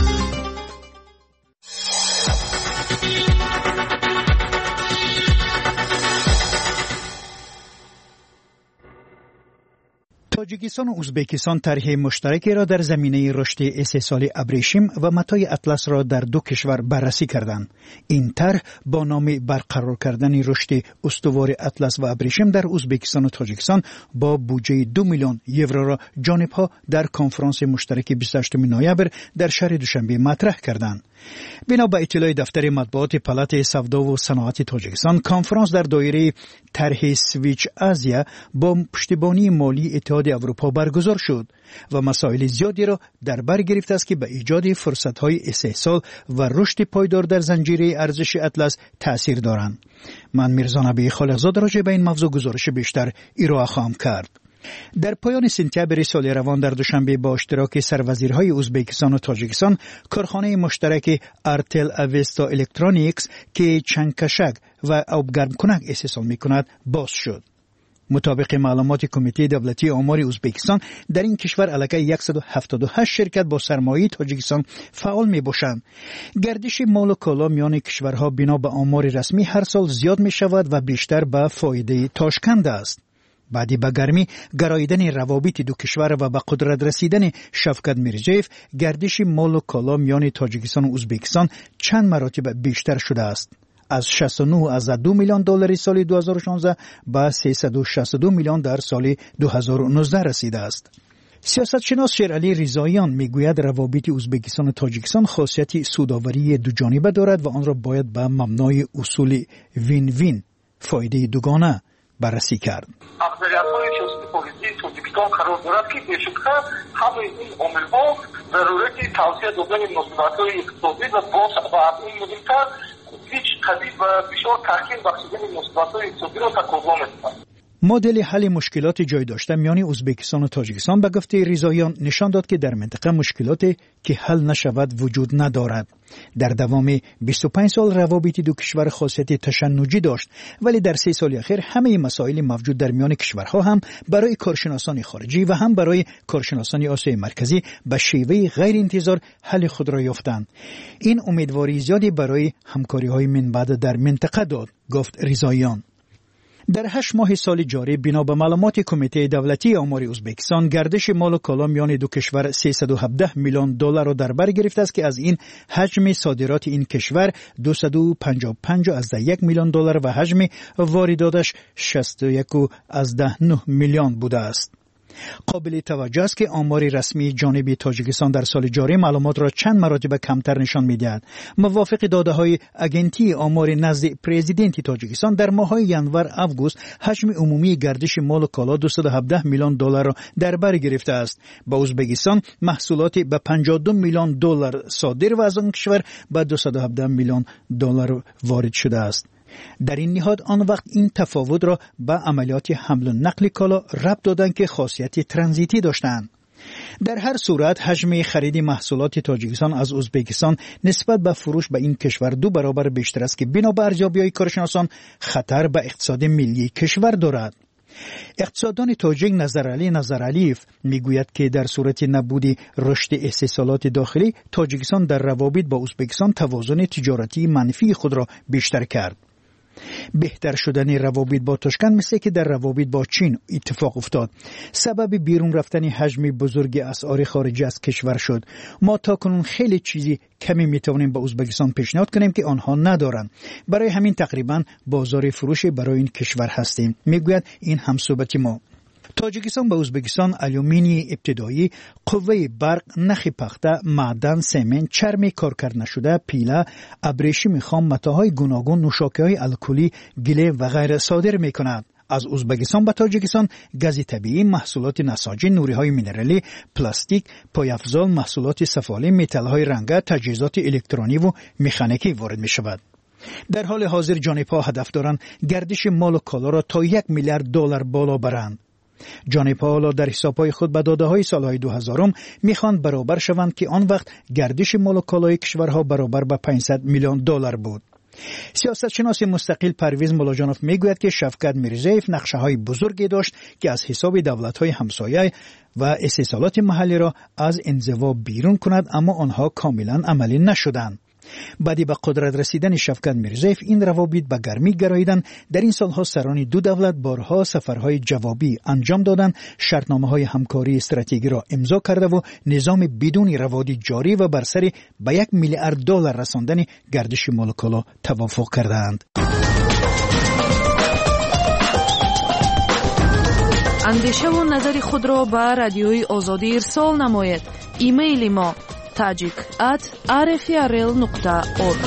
تاجیکستان و ازبکستان طرح مشترکی را در زمینه رشد استحصال ابریشم و متاع اطلس را در دو کشور بررسی کردند. این طرح با نام برقرار کردن رشد استوار اطلس و ابریشم در ازبکستان و تاجیکستان با بودجه دو میلیون یورو را جانبها در کنفرانس مشترک بیست و هشتم نوامبر در شهر دوشنبه مطرح کردند. بنا به اطلاع دفتر مطبوعات پالات سودا و صنعت تاجیکستان، کنفرانس در دایره طرح سویچ آسیا با پشتیبانی مالی اتحاد اروپا برگزار شد و مسائل زیادی را در بر گرفته است که به ایجاد فرصت‌های استحصال و رشد پایدار در زنجیره ارزش اطلس تأثیر دارند. من میرزا نبی خالقزاد راجع به این موضوع گزارش بیشتر ارائه خواهم کرد. در پایان سپتامبر سال روان در دوشنبه با اشتراک سروزیرهای ازبکستان و تاجیکستان، کارخانه مشترک ارتل اوستا الکترونیکس که چنگکشک و آبگرم کنک استحصال می‌کند باز شد. مطابق معلومات کمیته دولتی آمار ازبکستان، در این کشور علاقه صد و هفتاد و هشت شرکت با سرمایه تاجیکستان فعال می باشند. گردش مال و کالا میان کشورها بنا به آمار رسمی هر سال زیاد می شود و بیشتر به فایده تاشکنده است. بعدی به گرمی گراییدن روابط دو کشور و به قدرت رسیدن شفقت میرزایف، گردش مال و کالا میان تاجیکستان و ازبکستان چند مراتب بیشتر شده است. از شصت و نه از دو میلیون دلار سال دو هزار و شانزده به سیصد و شصت و دو میلیون در سال دو هزار و نوزده رسیده است. سیاستشناس شیرعلی رضاییان میگوید روابط ازبکستان و تاجیکستان خاصیت سودآوری دو جانبه دارد و آن را باید به مبنای اصول وین وین، فایده دوگانه بررسی کرد. اقلیت‌های سیاسی پلیسی تاجیکستان قرار دارد که بیشتر همه این عامل‌ها ضرورت توسعه دادن مناسبت‌های اقتصادی و باز و این مهمتر هیچ قدید و بسیار تحکیم بخشیدن مناسبت‌های اقتصادی را تقاضا می‌کند. مدل حل مشکلات جای داشته میان ازبکستان و تاجیکستان به گفته رضاییان نشان داد که در منطقه مشکلاتی که حل نشود وجود ندارد. در دوام بیست و پنج سال روابط دو کشور خاصیت تشنجی داشت، ولی در سه سال اخیر همه مسائل موجود در میان کشورها هم برای کارشناسان خارجی و هم برای کارشناسان آسیای مرکزی به شیوه غیر انتظار حل خود را یافتند. این امیدواری زیادی برای همکاری‌های من بعد در منطقه داد، گفت رضاییان. در هشت ماه سال جاری بنا به معلومات کمیته دولتی آمار ازبکستان، گردش مال و کالا میان دو کشور سیصد و هفده میلیون دلار را در بر گرفته است که از این حجم صادرات این کشور دویست و پنجاه و پنج از یک میلیون دلار و حجم وارداتش شصت و یک از نه میلیون بوده است. قابل توجه است که آمار رسمی جانب تاجیکستان در سال جاری معلومات را چند مراتب کمتر نشان می‌دهد. موافق داده‌های اگنتی آمار نزد پرزیدنت تاجیکستان، در ماه‌های ژانویه آگوست حجم عمومی گردش مال و کالا دویست و هفده میلیون دلار را در بر گرفته است. با ازبکستان محصولات به پنجاه و دو میلیون دلار صادر و از آن کشور به دویست و هفده میلیون دلار وارد شده است. در این نهاد آن وقت این تفاوت را به عملیات حمل و نقل کالا ربط دادند که خاصیت ترانزیتی داشتند. در هر صورت حجم خرید محصولات تاجیکستان از ازبکستان نسبت به فروش به این کشور دو برابر بیشتر است که بنا به ارزیابی‌های کارشناسان خطر به اقتصاد ملی کشور دارد. اقتصاددان تاجیک نظرعلی نظرعلیف میگوید که در صورت نبود رشد استحصالات داخلی، تاجیکستان در روابط با ازبکستان توازن تجارتی منفی خود را بیشتر کرد. بهتر شدن روابط با تاشکند مثل که در روابط با چین اتفاق افتاد. سبب بیرون رفتن حجم بزرگ اسعار خارجی از کشور شد. ما تاکنون خیلی چیزی کمی میتوانیم به ازبکستان پیشنهاد کنیم که آنها ندارند. برای همین تقریبا بازار فروش برای این کشور هستیم، میگوید این همصحبت ما. تاجیکستان به ازبکستان آلومینی ابتدایی، قوه برق، نخ پخته، معدن، سمنت، چرم کارکرد نشده، پیله، ابریشم خام، متاهای گوناگون، نوشاکی‌های الکلی، گله و غیره صادر می‌کند. از ازبکستان به تاجیکستان گاز طبیعی، محصولات نساجی، نوری‌های مینرالی، پلاستیک، پایافزال، محصولات سفالی، متال‌های رنگه، تجهیزات الکترونی و مکانیکی وارد می‌شود. در حال حاضر جانب‌ها هدف دارند گردش مال و کالا را تا یک میلیارد دلار بالا برند. جانب‌ها حالا در حساب‌های خود به داده‌های سال‌های دو هزارم می‌خواند برابر شوند که آن وقت گردش مال و کالای کشورها برابر به پانصد میلیون دلار بود. سیاستشناس مستقل پرویز ملاجانوف میگوید که شفقت میرزایف نقشه‌های بزرگی داشت که از حساب دولت‌های همسایه و استثمارات محلی را از انزوا بیرون کند، اما آنها کاملا عملی نشدند. بعدی به قدرت رسیدن شفقت میرزایف این روابط به گرمی گراییدند. در این سالها سران دو دولت بارها سفرهای جوابی انجام دادند، شرطنامه‌های همکاری استراتژیکی را امضا کرده و نظام بدون روادی جاری و بر سر به یک میلیارد دلار رساندن گردش مال و کالا توافق کردند. اندیشه و نظر خود را به رادیوی آزادی ارسال نمایید. ایمیل ما tajik at r f r l nokta org.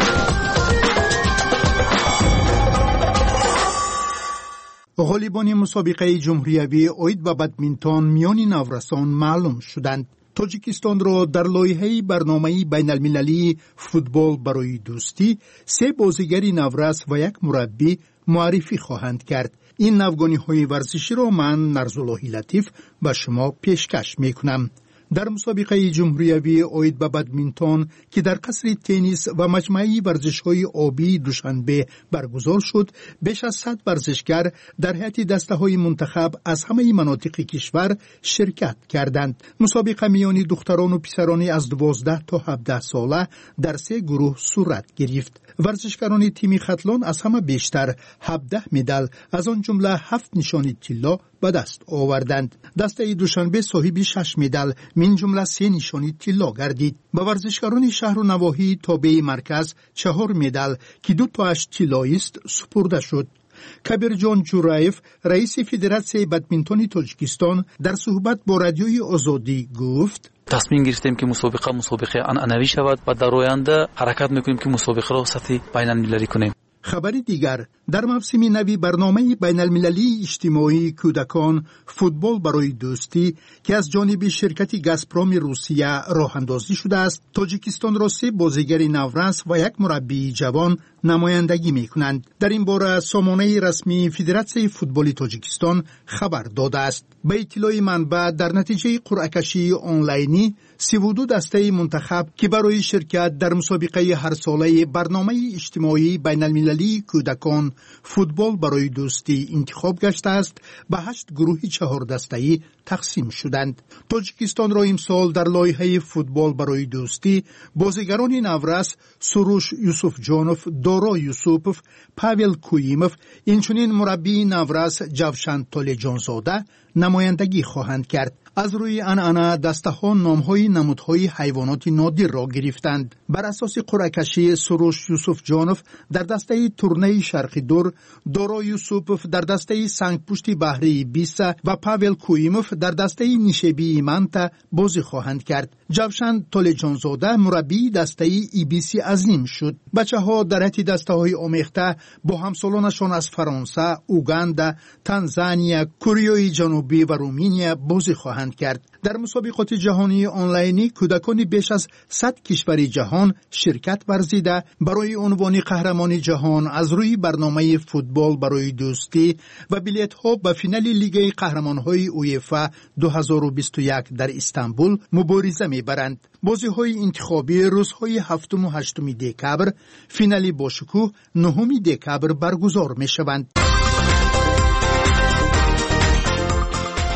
غالیبان مسابقه جمهوری اوید و بدمینتون میان نورسان معلوم شدند. تاجیکستان را در لایحه برنامه بین المللی فوتبال برای دوستی سه بازیگر نورس و یک مربی معرفی خواهند کرد. این نوگانی های ورزشی را من نرزاللهی لطیف به شما پیشکش می کنم. در مسابقه جمهوری اوید به بدمینتون که در قصر تنیس و مجمع ورزش‌های آبی دوشنبه برگزار شد، بیش از صد ورزشگر در هیئت دسته‌های منتخب از همه مناطق کشور شرکت کردند. مسابقه میان دختران و پسران از دوازده تا هفده ساله در سه گروه صورت گرفت. ورزشکاران تیم خطلان از همه بیشتر هفده مدال از آن جمله هفت نشانی طلا به دست آوردند. دسته دوشنبه صاحب شش مدال من جمله سه نشانی طلا گردید. به ورزشکاران شهر و نواحی تابع مرکز چهار مدال که دو تاش طلایی است سپرده شد. کبیر جان جورایف رئیس فدراسیون بدمینتون تاجیکستان در صحبت با رادیوی آزادی گفت: تصمیم گرفتیم که مسابقه مسابقه عنعنوی شود و در آینده حرکت میکنیم که مسابقه را سطح بین المللی کنیم. خبری دیگر، در موسم نوی برنامه بین المللی اجتماعی کودکان فوتبال برای دوستی که از جانب شرکت گازپروم روسیه راه اندازی شده است، تاجیکستان را سه بازیگر نورس و یک مربی جوان نمایندگی می کنند. در این باره سامانه رسمی فدراسیون فوتبال تاجیکستان خبر داده است. به اطلاع منبع در نتیجه قرعه کشی آنلاینی سی و دو دسته منتخب که برای شرکت در مسابقه هر ساله برنامه اجتماعی بین المللی کودکان فوتبال برای دوستی انتخاب گشته است به هشت گروه چهار دسته‌ای تقسیم شدند. تاجیکستان را امسال در لایحه فوتبال برای دوستی بازیگران نورس سروش یوسف جانوف، دارا یوسوپوف، پاول کویموف، اینچنین مربی نورس جوشن تولجانزاده نمایندگی خواهند کرد. از روی عنعنه دسته‌ها نام‌های نمودهای حیوانات نادر را گرفتند. بر اساس قرعه کشی سروش یوسف جانوف در دسته تورنه شرقی دور، دارا یوسوپوف در دسته سنگپشت بحری بیسا و پاول کویموف در دسته نیشبی منتا بازی خواهند کرد. جوشن تولجانزاده مربی دسته ای بی سی عظیم شد. بچه‌ها در حتی دسته‌های آمیخته با همسالانشان از فرانسه، اوگاندا، تانزانیا، کره جنوبی و رومانیا بازی خواهند کرد. در مسابقات جهانی آنلاینی کودکان بیش از صد کشور جهان شرکت ورزیده برای عنوان قهرمان جهان از روی برنامه فوتبال برای دوستی و بلیط‌ها به فینال لیگ قهرمان‌های اویفا دو هزار و بیست و یک در استانبول مبارزه می‌برند. بازی‌های انتخابی روزهای هفتم و هشتم دکبر، فینال با شکوه نهم دکبر برگزار می‌شوند.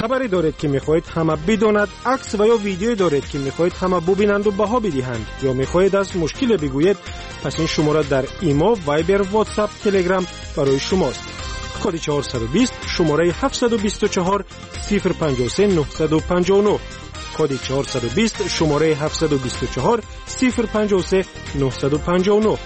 خبری دارید که میخواهید همه بداند، عکس و یا ویدیویی دارید که میخواهید همه ببینند و بها بدهند، یا میخواهید از مشکل بگویید، پس این شماره در ایمو، وایبر، واتساپ، تلگرام برای شماست. کد چهارصد و بیست شماره هفتصد و بیست و چهار صفر پنجاه و سه نهصد و پنجاه و نه. کد چهارصد و بیست شماره هفتصد و بیست و چهار صفر پنجاه و سه نهصد و پنجاه و نه.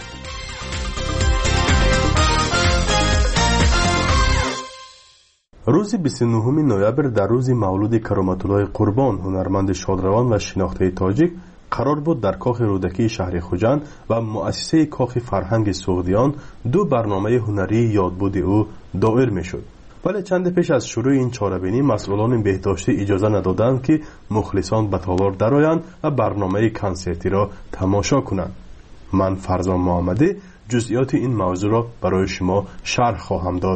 روز بیست و نهم نوامبر در روز مولود کرامت‌الله قربان هنرمند شادروان و شناخته تاجیک قرار بود در کاخ رودکی شهر خوجند و مؤسسه کاخ فرهنگ سوغدیان دو برنامه هنری یادبود او دایر میشد. ولی چند پیش از شروع این چاره‌بینی مسئولان بهداشتی اجازه ندادند که مخلصان به تالار درآیند و برنامه کنسرتی را تماشا کنند. من فرزان محمدی جزئیات این موضوع را برای شما شرح خواهم داد.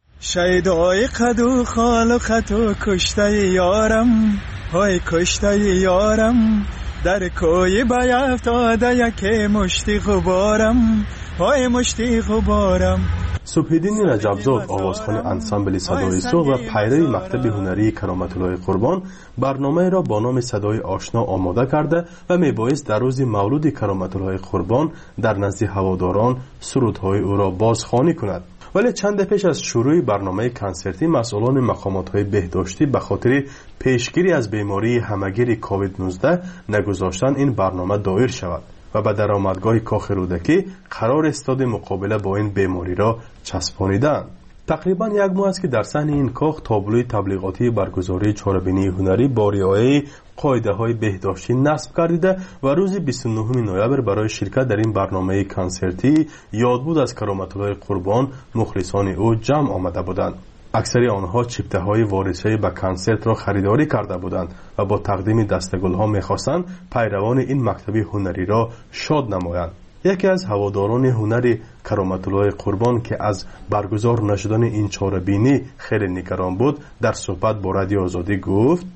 شیدای قد و خال و خط و کشته یارم، های کشته یارم، در کوی بیفتاده یکی مشتی غبارم، های مشتی غبارم. صبح‌الدین رجبزاد آوازخوان انسامبل صدای صبح و پیرو مکتب هنری کرامت‌الله قربان برنامه را با نام صدای آشنا آماده کرده و میبایست در روز مولود کرامت‌الله قربان در نزد هواداران سرودهای او را بازخوانی کند. ولی چند پیش از شروع برنامه کنسرتی مسئولان مقامات‌های بهداشتی به خاطر پیشگیری از بیماری همه‌گیر کووید نوزده نگذاشتن این برنامه دایر شود و به درآمدگاه کاخ رودکی قرار استاد مقابله با این بیماری را چسبانیدند. تقریبا یک ماه است که در صحن این کاخ تابلوی تبلیغاتی برگزاری چاره‌بینی هنری با رعایت قاعده‌های بهداشتی نصب گردیده و روز بیست و نهم نوامبر برای شرکت در این برنامه کنسرتی یادبود از کرامت‌الله قربان مخلصان او جمع آمده بودند. اکثر آنها چپته‌های وارثه به کنسرت را خریداری کرده بودند و با تقدیم دستگل‌ها می‌خواستند پیروان این مکتب هنری را شاد نمایند. یکی از هواداران هنری کرامت‌الله قربان که از برگزار نشدن این چاره‌بینی خیلی نگران بود در صحبت با رادیو آزادی گفت: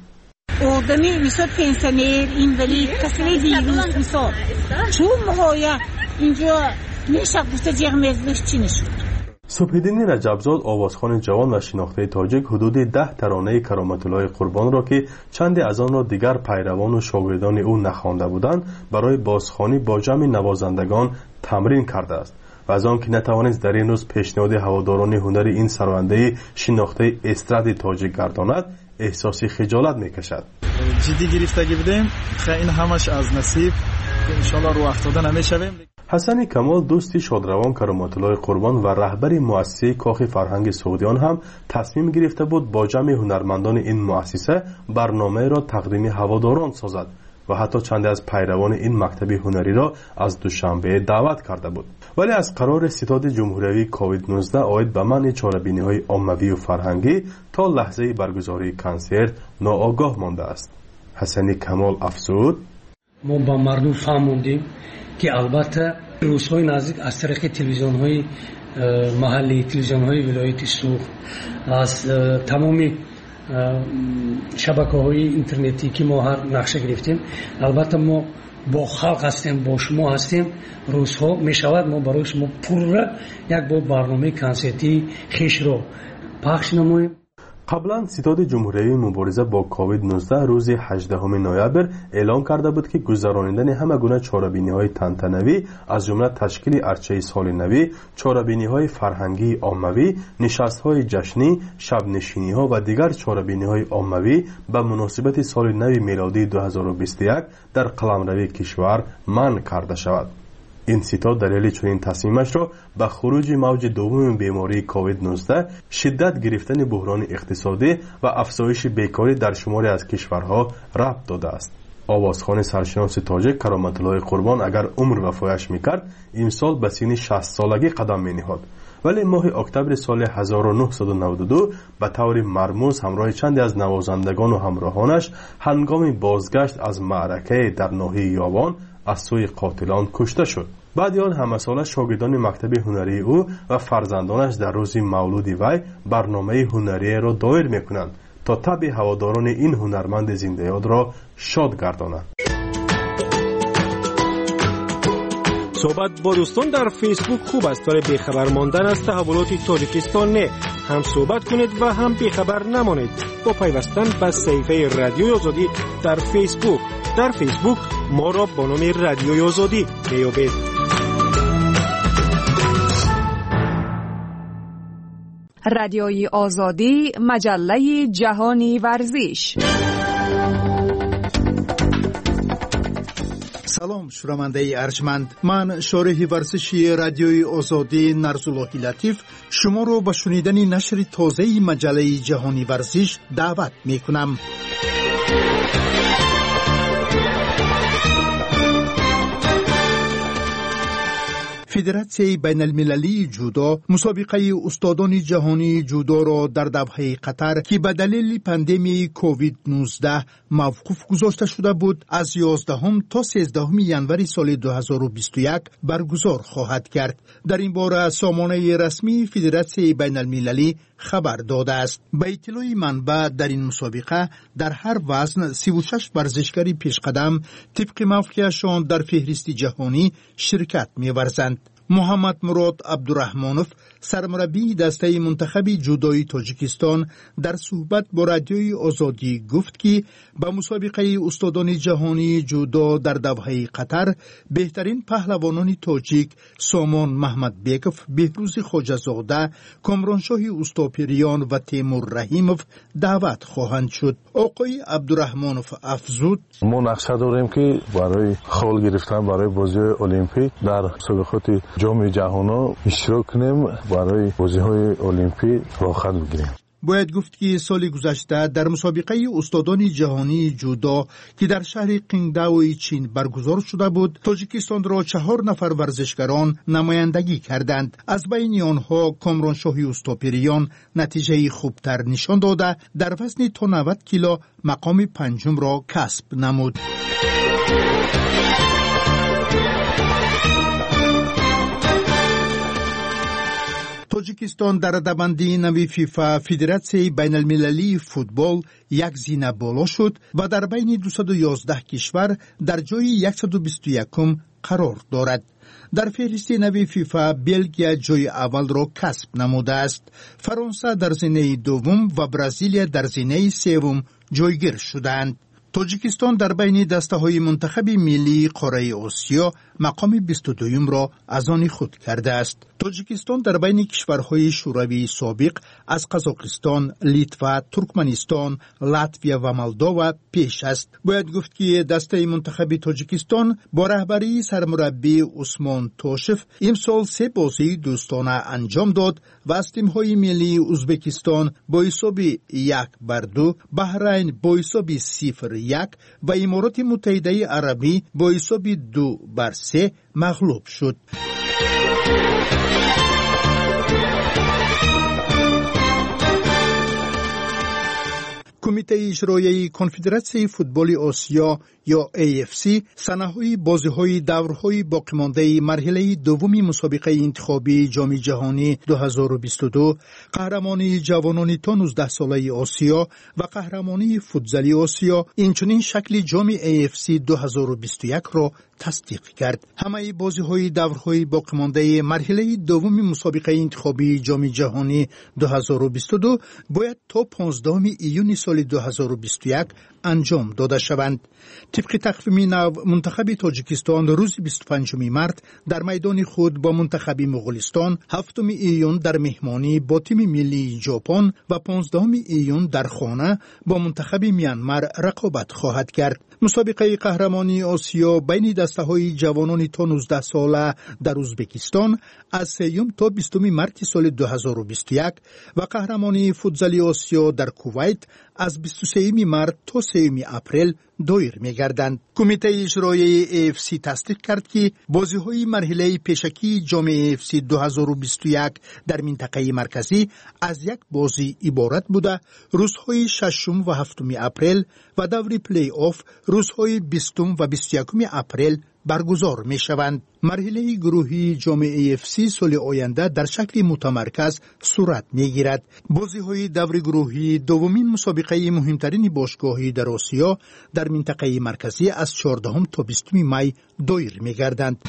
آدمی میشد پنسیونر اینوالید کسی ویروس میشد چون مهایا اینجا میشه گفت جیغ مزدش چی نشد. صبح‌الدین رجبزاد آوازخوان جوان و شناخته تاجیک حدود ده ترانه کرامت‌الله قربان را که چند از آن را دیگر پیروان و شاگردان او نخوانده بودند برای بازخوانی با جمع نوازندگان تمرین کرده است و از آن که نتوانست در این روز پیشنهاد هواداران هنری این سرونده شناخته استراد تاجیک گرداند احساسی خجالت میکشد. جدی گرفتگی بودیم، خیلی این همش از نصیب ان شاء الله رو افتاده نمیشویم. حسن کمال دوستی شادروان کرامت‌الله قربان و رهبر مؤسسه کاخ فرهنگ سعودیان هم تصمیم گرفته بود با جمع هنرمندان این مؤسسه برنامه را تقدیم هواداران سازد و حتی چند از پیروان این مکتب هنری را از دوشنبه دعوت کرده بود. ولی از قرار ستاد جمهوری کووید نوزده عاید به منع چاره‌بینی‌های عمومی و فرهنگی تا لحظه برگزاری کنسرت ناآگاه مانده است. حسن کمال افزود: ما با مردم فهموندیم که البته روزهای نزدیک از طریق تلویزیون‌های محلی، تلویزیون‌های ولایت سوخ، از تمامی شبکه‌های اینترنتی که ما هر نقشه گرفتیم، البته ما با خلق هستیم، با شما هستیم، روزها میشود ما برای شما پورا یک با برنامه کنسرتی خیش رو پخش نماییم. قبلا ستاد جمهوری مبارزه با کووید نوزده روز هجدهم نوامبر اعلام کرده بود که گذرانیدن همه گونه چاره‌بینی‌های تنتنوی از جمله تشکیل ارچه سال نوی، چاره‌بینی‌های فرهنگی عمومی، نشست‌های جشنی، شب نشینی‌ها و دیگر چاره‌بینی‌های عمومی به مناسبت سال نو میلادی دو هزار و بیست و یک در قلمرو کشور منع کرده شود. این ستاد دلیل چنین تصمیمش را به خروج موج دوم بیماری کووید نوزده، شدت گرفتن بحران اقتصادی و افزایش بیکاری در شماری از کشورها ربط داده است. آوازخوان سرشناس تاجیک کرامت‌الله قربان اگر عمر وفایش میکرد امسال به سن شصت سالگی قدم مینهاد، ولی ماه اکتبر سال هزار و نهصد و نود و دو به طور مرموز همراه چند از نوازندگان و همراهانش هنگام بازگشت از معرکه در ناحیه یاوان از سوی قاتلان کشته شد. بعد آن همه ساله شاگردان مکتب هنری او و فرزندانش در روز مولود وی برنامه هنری را دایر میکنند تا طبع هواداران این هنرمند زنده یاد را شاد گردانند. صحبت با دوستان در فیسبوک خوب است، برای بیخبر ماندن از تحولات تاجیکستان نه. هم صحبت کنید و هم بیخبر نمانید با پیوستن به صفحه رادیوی آزادی در فیسبوک. در فیسبوک ما را با نام رادیوی آزادی میابید. رادیوی آزادی، مجله جهانی ورزش. سلام شنونده ارجمند، من شارح ورزشی رادیوی آزادی نرزاللهی لطیف شما رو به شنیدن نشر تازه مجله جهانی ورزش دعوت می کنم. فدراسیون بین المللی جودو مسابقه استادان جهانی جودو را در دوحه قطر که به دلیل پاندمی کووید نوزده موقوف گذاشته شده بود از یازدهم تا سیزدهم ژانویه سال دو هزار و بیست و یک برگزار خواهد کرد. در این باره سامانه رسمی فدراسیون بین المللی خبر داده است. به اطلاع منبع در این مسابقه در هر وزن سی و شش ورزشکاری پیشقدم طبق موقعشان در فهرست جهانی شرکت می‌ورزند. محمد مراد عبدالرحمانوف سرمربی دسته منتخب جودوی تاجیکستان در صحبت با رادیوی آزادی گفت که به مسابقه استادان جهانی جودو در دوحه قطر بهترین پهلوانان تاجیک سامان محمد بیکوف، بهروز خواجه‌زاده، کامرانشاه اوستاپریان و تیمور رحیموف دعوت خواهند شد. آقای عبدالرحمانوف افزود: ما نقشه داریم که برای خال گرفتن برای بازی المپیک در مسابقات جام جهانی اشتراک کنیم، برای بازی‌های المپیک راه خط بگیریم. باید گفت که سال گذشته در مسابقه استادان جهانی جودو که در شهر قینگداو چین برگزار شده بود، تاجیکستان را چهار نفر ورزشکاران نمایندگی کردند. از بین آنها کامرانشاه اوستاپریان نتیجه خوبتر نشان داده در وزن تا نود کیلو مقام پنجم را کسب نمود. تاجیکستان در رده‌بندی نوی فیفا فدراسیون بین المللی فوتبال یک زینه بالا شد و در بین دویست و یازده کشور در جای صد و بیست و یکم قرار دارد. در فهرست نوی فیفا بلژیا جای اول را کسب نموده است. فرانسه در زینه دوم و برزیل در زینه سوم جایگیر شدند. تاجیکستان در بین دسته‌های منتخب ملی قاره آسیا مقام بیست و دوم را از آن خود کرده است. تاجیکستان در بین کشورهای شوروی سابق از قزاقستان، لیتوا، ترکمنستان، لاتویا و مولداوا پیش است. باید گفت که دسته منتخب تاجیکستان با رهبری سرمربی عثمان توشف امسال سه بازی دوستانه انجام داد و از تیم‌های ملی ازبکستان با حساب یک بر دو، بحرین با حساب صفر یک و امارات متحده عربی با حساب دو بر سه مغلوب شد. کمیته اجرایی کنفدراسیون فوتبال آسیا یا ای اف سی سنه‌های بازی‌های دورهای باقی‌مانده مرحله دوم مسابقه انتخابی جام جهانی دو هزار و بیست و دو، قهرمانی جوانان تا نوزده ساله آسیا و قهرمانی فوتزالی آسیا، اینچنین شکل جام ای اف سی دو هزار و بیست و یک را تصدیق کرد. همه بازی‌های دورهای باقی‌مانده مرحله دوم مسابقه انتخابی جام جهانی دو هزار و بیست و دو باید تا پانزدهم ایون سال دو هزار و بیست و یک انجام داده شوند. طبق تقویم نو منتخب تاجیکستان روز بیست و پنجم مارس در میدان خود با منتخب مغولستان، هفتم ایون در مهمانی با تیم ملی ژاپن و پانزدهم ایون در خانه با منتخب میانمار رقابت خواهد کرد. مسابقه قهرمانی آسیا بین دسته‌های جوانان تا نوزده ساله در ازبکستان از سوم تا بیستم مارس سال دو هزار و بیست و یک و قهرمانی فوتزالی آسیا در کویت از بیست و سوم مارس تا سوم اپریل دایر می‌گردند. کمیته اجرایی ای اف سی تصدیق کرد که بازی‌های مرحله پیشکی جام ای اف سی دو هزار و بیست و یک در منطقه مرکزی از یک بازی عبارت بوده. روزهای ششم و هفتم اپریل و دور پلی آف روزهای بیستم و بیست و یکم اپریل برگزار می شوند. مرحله گروهی جام ای اف سی سال آینده در شکل متمرکز صورت می گیرد. بازی های دور گروهی دومین مسابقه مهمترین باشگاهی در آسیا در منطقه مرکزی از چهاردهم تا بیستم می دایر می گردند.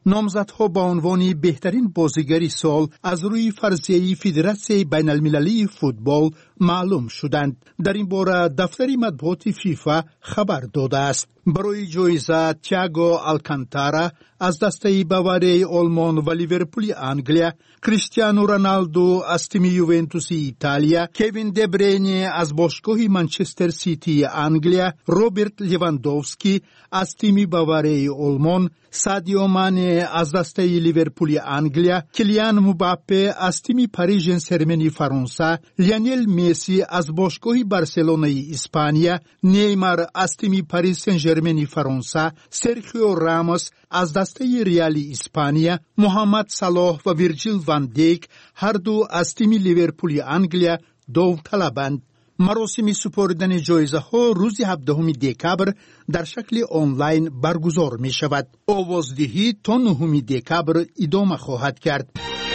نامزدها با عنوان بهترین بازیگر سال از روی فرضیه فدراسیون بین المللی فوتبال معلوم شدند. در این باره دفتر مطبوعات فیفا خبر داده است. برای جایزه تییاگو آلکانتارا از دسته باواری آلمان و لیورپول انگلیا، کریستیانو رونالدو از تیم یوونتوس ایتالیا، کوین دبرینی از باشگاه منچستر سیتی انگلیا، روبرت لیواندوفسکی از تیم باواری آلمان، سادیو مانه از دسته لیورپول انگلیا، کلیان مباپه از تیم پاریس ژن ژرمن فرانسه، لیونل مسی از باشگاه بارسلونا اسپانیا، نیمار از تیم پاریس سن ژرمن فرانسه، سرخیو راموس از دسته ریال اسپانیا، محمد صلاح و ویرجیل وان دیک هر دو از تیم لیورپول انگلیا داوطلبند. مراسم سپردن جایزه ها روز هفدهم دکبر در شکل آنلاین برگزار می شود. آوازدهی تا نهم دکبر ادامه خواهد کرد.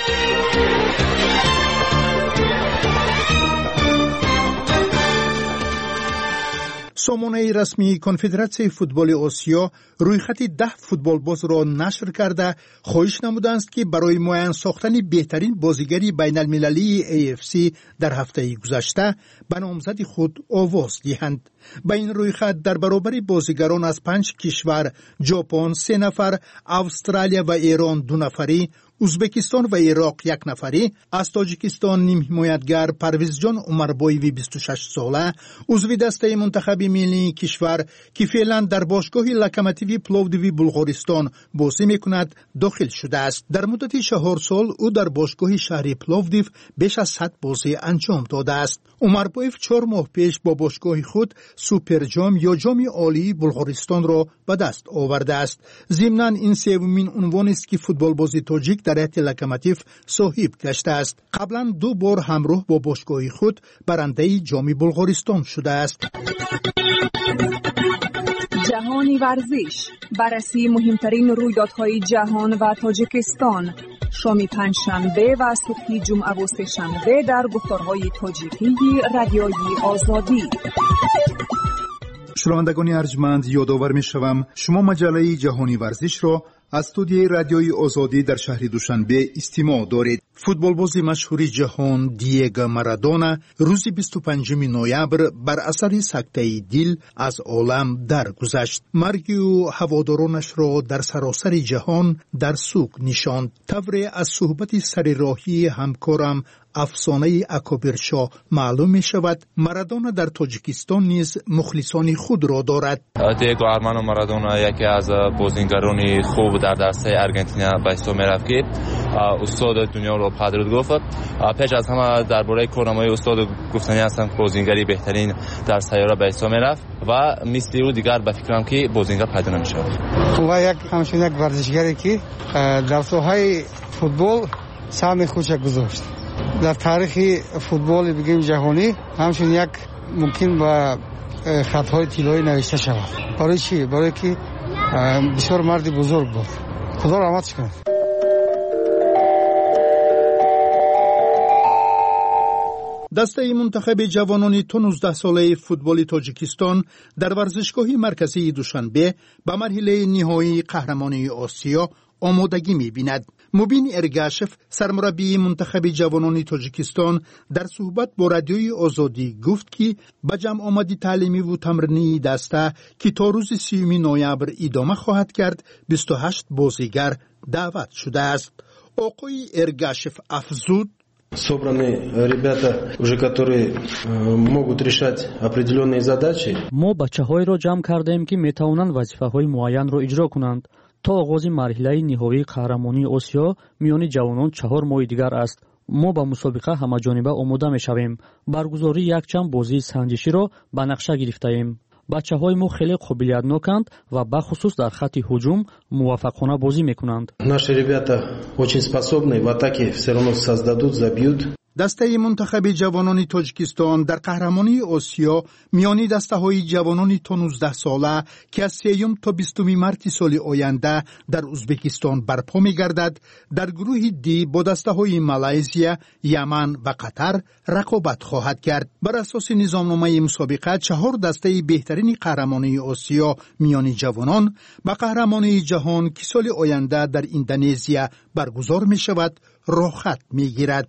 سامانه رسمی کنفدراسیون فوتبال آسیا رویخط ده فوتبال باز را نشر کرده خواهش نموده است که برای معین ساختن بهترین بازیگری بین المللی ای اف سی در هفته گذشته به نامزد خود آواز دهند. با این رویخط در برابر بازیگران از پنج کشور، ژاپن سه نفر، استرالیا و ایران دو نفری، ازبکستان و عراق یک نفری، از تاجیکستان نیم حمایتگر پرویزجان عمربایوی بیست و شش ساله، عضو دسته منتخب ملی کشور که فعلا در باشگاه لوکوموتیو پلوودیو بلغارستان بازی میکند داخل شده است. در مدت چهار سال او در باشگاه شهری پلوودیو بیش از صد بازی انجام داده است. عمربایو چهار ماه پیش با باشگاه خود سوپر جام یا جام عالی بلغارستان را به دست آورده است. ضمناً این سومین عنوان است که فوتبال بازی تاجیک در هیئت لوکوموتیو صاحب گشته است. قبلا دو بار همراه با باشگاه خود برنده جام بلغارستان شده است. جهانی ورزش، بررسی مهمترین رویدادهای جهان و تاجیکستان، شام پنجشنبه و صبح جمعه و سه‌شنبه در گفتارهای تاجیکی رادیوی آزادی. شنوندگان ارجمند، یادآور می‌شوم شما مجله جهانی ورزش را از استودیوی رادیوی آزادی در شهر دوشنبه استماع دارید. فوتبالباز مشهور جهان دیگو مارادونا روز بیست و پنجم نوامبر بر اثر سکته دل از عالم درگذشت. مرگ او هوادارانش را در سراسر جهان در سوگ نشاند. طور از صحبت سر راهی همکارم افسانه اکابرشاه معلوم می شود مارادونا در تاجیکستان نیز مخلصان خود را دارد. دیگو آرمانو مارادونا یکی از بازیگران خوب در دسته ارژانتین به حساب می رفت که استاد دنیا رو پادرود گفت. پیش از همه درباره کارنامه استاد گفتنی هستم که بازیگری بهترین در سیاره به حساب می رفت و مثل او دیگر به فکرم که بازیگر پیدا نمی شود. و یک همچنین یک ورزشگری که در ساحه فوتبال سهم خودش گذاشت. در تاریخ فوتبال بگیم جهانی همچنین یک ممکن با خطهای طلایی نوشته شود. برای چی؟ برای که بسیار مرد بزرگ بود. خدا رحمتش کنه. دسته منتخب جوانان تا نوزده ساله فوتبال تاجیکستان در ورزشگاه مرکزی دوشنبه به مرحله نهایی قهرمانی آسیا آمادگی می‌بیند. مبین ارگاشف سرمربی منتخب جوانان تاجیکستان در صحبت با رادیوی آزادی گفت که به جمع آمدی تعلیمی و تمرینی دسته که تا روز سیوم نوامبر ادامه خواهد کرد بیست و هشت بازیگر دعوت شده است. آقای ارگاشف افزود: Собраны ребята, уже которые могут решать определенные задачи. ما бачаҳоеро ҷамъ кардем ки метавонанд вазифаҳои муайянро иҷро кунанд. то оғози марҳилаи ниҳоии қаҳрамонии осиё миёни ҷавонон чаҳор моҳи дигар аст. мо ба мусобиқа ҳамаҷониба омода мешавем. баргузории якчанд бозии санҷиширо ба нақша гирифтаем. бачаҳои мо хеле қобилиятноканд ва бахусус дар хатти ҳуҷум муваффақона бозӣ мекунанд. Наши ребята очень способны, в атаке все равно создадут, забьют. دسته منتخب جوانان تاجیکستان در قهرمانی آسیا میانی دسته های جوانان تا نوزده ساله که از سیوم تا بیستم مارس سال آینده در ازبکستان برپا می گردد در گروه دی با دسته های مالایزیا، یمن و قطر رقابت خواهد کرد. بر اساس نظامنامه مسابقه چهار دسته بهترین قهرمانی آسیا میانی جوانان و قهرمانی جهان که سال آینده در اندونزیا برگزار می شود راه خط می گیرد.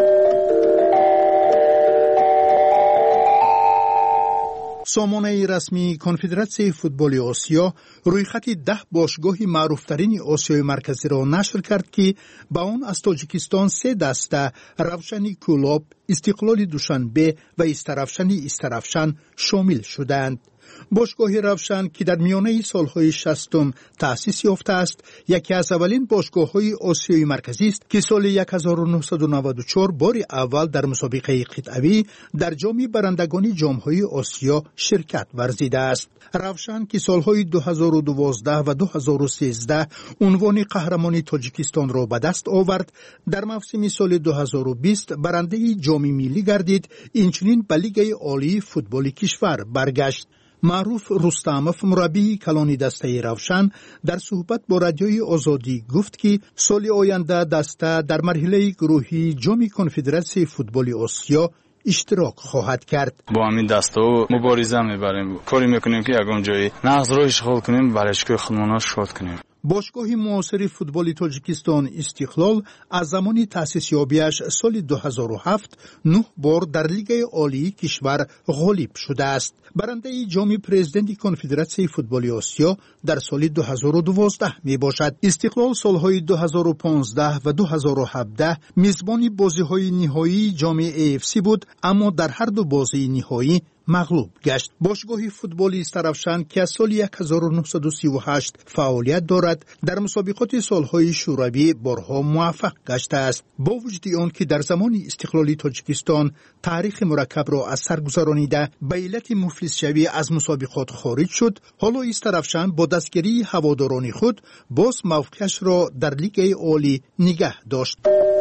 سامانه رسمی کنفدراسیون فوتبال آسیا رویخط ده باشگاه معروفترین آسیای مرکزی را نشر کرد که با آن از تاجیکستان سه دسته روشنی کلوب، استقلال دوشنبه و استرافشن استرافشن شامل شدند. باشگاه روشن که در میانه سالهای شصتم تأسیس یافته است، یکی از اولین باشگاه‌های آسیای مرکزی است که سال هزار و نهصد و نود و چهار بار اول در مسابقه قطعی در جام برندگان جام‌های آسیا شرکت ورزیده است. روشن که سالهای دو هزار و دوازده و دو هزار و سیزده عنوان قهرمانی تاجیکستان را به دست آورد، در موسم سال دو هزار و بیست برنده جام ملی گردید، اینچنین به لیگ عالی فوتبال کشور برگشت. معروف رستموف مربی کلان دسته روشن در صحبت با رادیوی آزادی گفت که سال آینده دسته در مرحله گروهی جام کنفدراسیون فوتبال آسیا اشتراک خواهد کرد. با همین دسته مبارزه میبریم، کاری میکنیم که یگان جایی نقض رو اشغال کنیم، ورزشگاه خودمون رو شاد کنیم. باشگاه معاصر فوتبال تاجیکستان استقلال از زمان تأسیس یابیش سال دو هزار و هفت نه بار در لیگ عالی کشور غالب شده است. برنده جام پرزیدنت کنفدراسیون فوتبال آسیا در سال دو هزار و دوازده می باشد. استقلال سالهای دو هزار و پانزده و دو هزار و هفده میزبان بازی‌های نهایی جام ای اف سی بود، اما در هر دو بازی نهایی مغلوب گشت. باشگاه فوتبال استرافشن که از سال هزار و نهصد و سی و هشت فعالیت دارد، در مسابقات سالهای شوروی بارها موفق گشته است. با وجود آن که در زمان استقلالی تاجیکستان تاریخ مرکب را از سر گذرانیده به علت مفلس شوی از مسابقات خارج شد، حالا استرافشن با دستگیری هواداران خود باز موقعش را در لیگ عالی نگه داشت.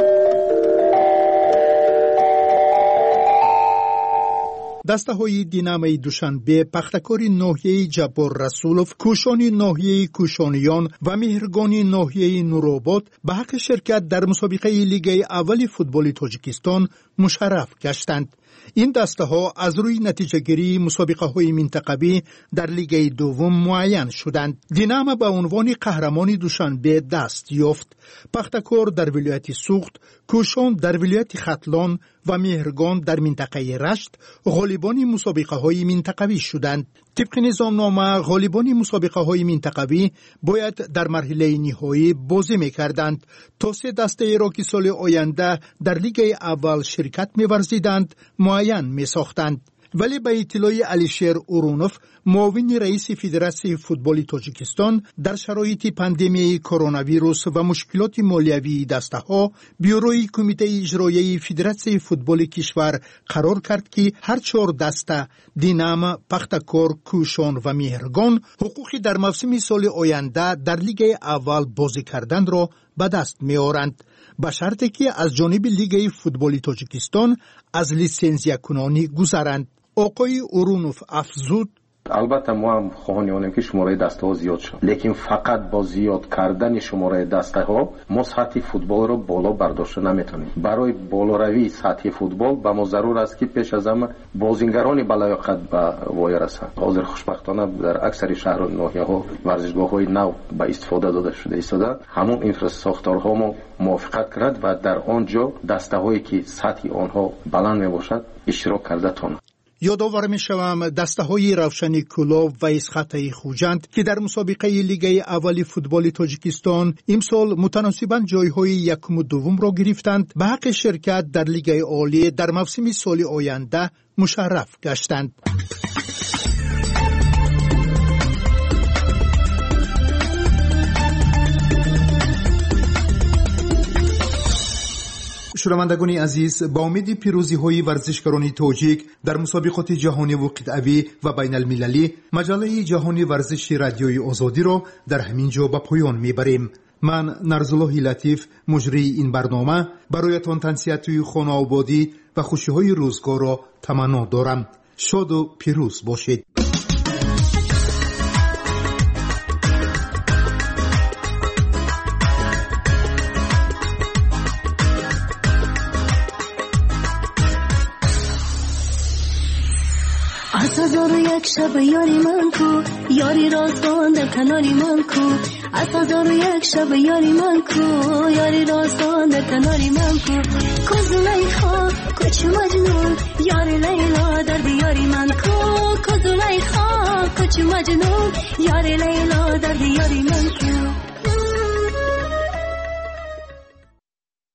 دسته های دینامه دوشنبه، پختکاری ناحیه جبار رسولوف، کوشانی ناحیه کوشانیان و مهرگانی ناحیه نورآباد به حق شرکت در مسابقه لیگ اول فوتبال تاجیکستان مشرف گشتند. این دسته ها از روی نتیجه گیری مسابقه های منطقوی در لیگ دوم معین شدند. دینامه به عنوان قهرمانی دوشنبه دست یافت. پختکار در ولایت سوخت، کوشان در ولایت ختلان و مهرگان در منطقه رشت غالبان مسابقه های منطقوی شدند. طبق نظامنامه غالبان مسابقه های منطقوی باید در مرحله نهایی بازی می‌کردند تا سه دسته را که سال آینده در لیگ اول شرکت می‌ورزیدند معین می‌ساختند. ولی به اطلاع علیشیر اورونوف، معاون رئیس فدراسیون فوتبال تاجیکستان، در شرایط پاندمی کرونا ویروس و مشکلات مالیوی دسته ها، بیوروی کمیته اجرایی فدراسیون فوتبال کشور قرار کرد که هر چهار دسته دینامه، پختکار، کوشان و مهرگان حقوقی در موسم سال آینده در لیگ اول بازی کردن را به دست می‌آورند، به شرطی که از جانب لیگ فوتبال تاجیکستان از لیسنزیا کنانی گذرند. آقای اورونوف افزود: البته ما هم خواهان آنیم که شماره دسته ها زیاد شد، لیکن فقط با زیاد کردن شماره دسته ها ما سطح فوتبال رو بالا برداشت نمیتونیم. برای بالاروی سطح فوتبال به ما ضرور است که پیش از همه بازیگران بلایاقت به وای رسند. حاضر خوشبختانه در اکثر شهر و ناحیه ها ورزشگاه های نو به استفاده داده شده ایستاده. همون اینفراستراکچورها ما موافقت کرد و در آنجا دسته هایی که سطح آنها بلند می باشد اشتراک کرده تانند. یادآور می‌شوم دسته های روشنی کلوب و اسخطه خوجند که در مسابقه لیگ اول فوتبال تاجیکستان امسال متناسباً جایهای یکم و دوم را گرفتند، به حق شرکت در لیگ عالی در موسم سال آینده مشرف گشتند. شنوندگان عزیز، با امید پیروزی های ورزشکاران تاجیک در مسابقات جهانی و قطعی و بین المللی، مجله جهانی ورزش رادیوی آزادی را در همین جا به پایان میبریم. من نرزالله لطیف مجری این برنامه برایتان تنسیتی خانه آبادی و خوشی های روزگار را تمنا دارم. شاد و پیروز باشید. از هزار و یک شب یاری من کو، یاری راستان در کناری من کو. از هزار و یک شب یاری من کو، یاری راستان در کناری من کو. کو زلیخا کوچ مجنون، یاری لیلا در دیاری من کو. کو زلیخا کوچ مجنون، یاری لیلا در دیاری من کو.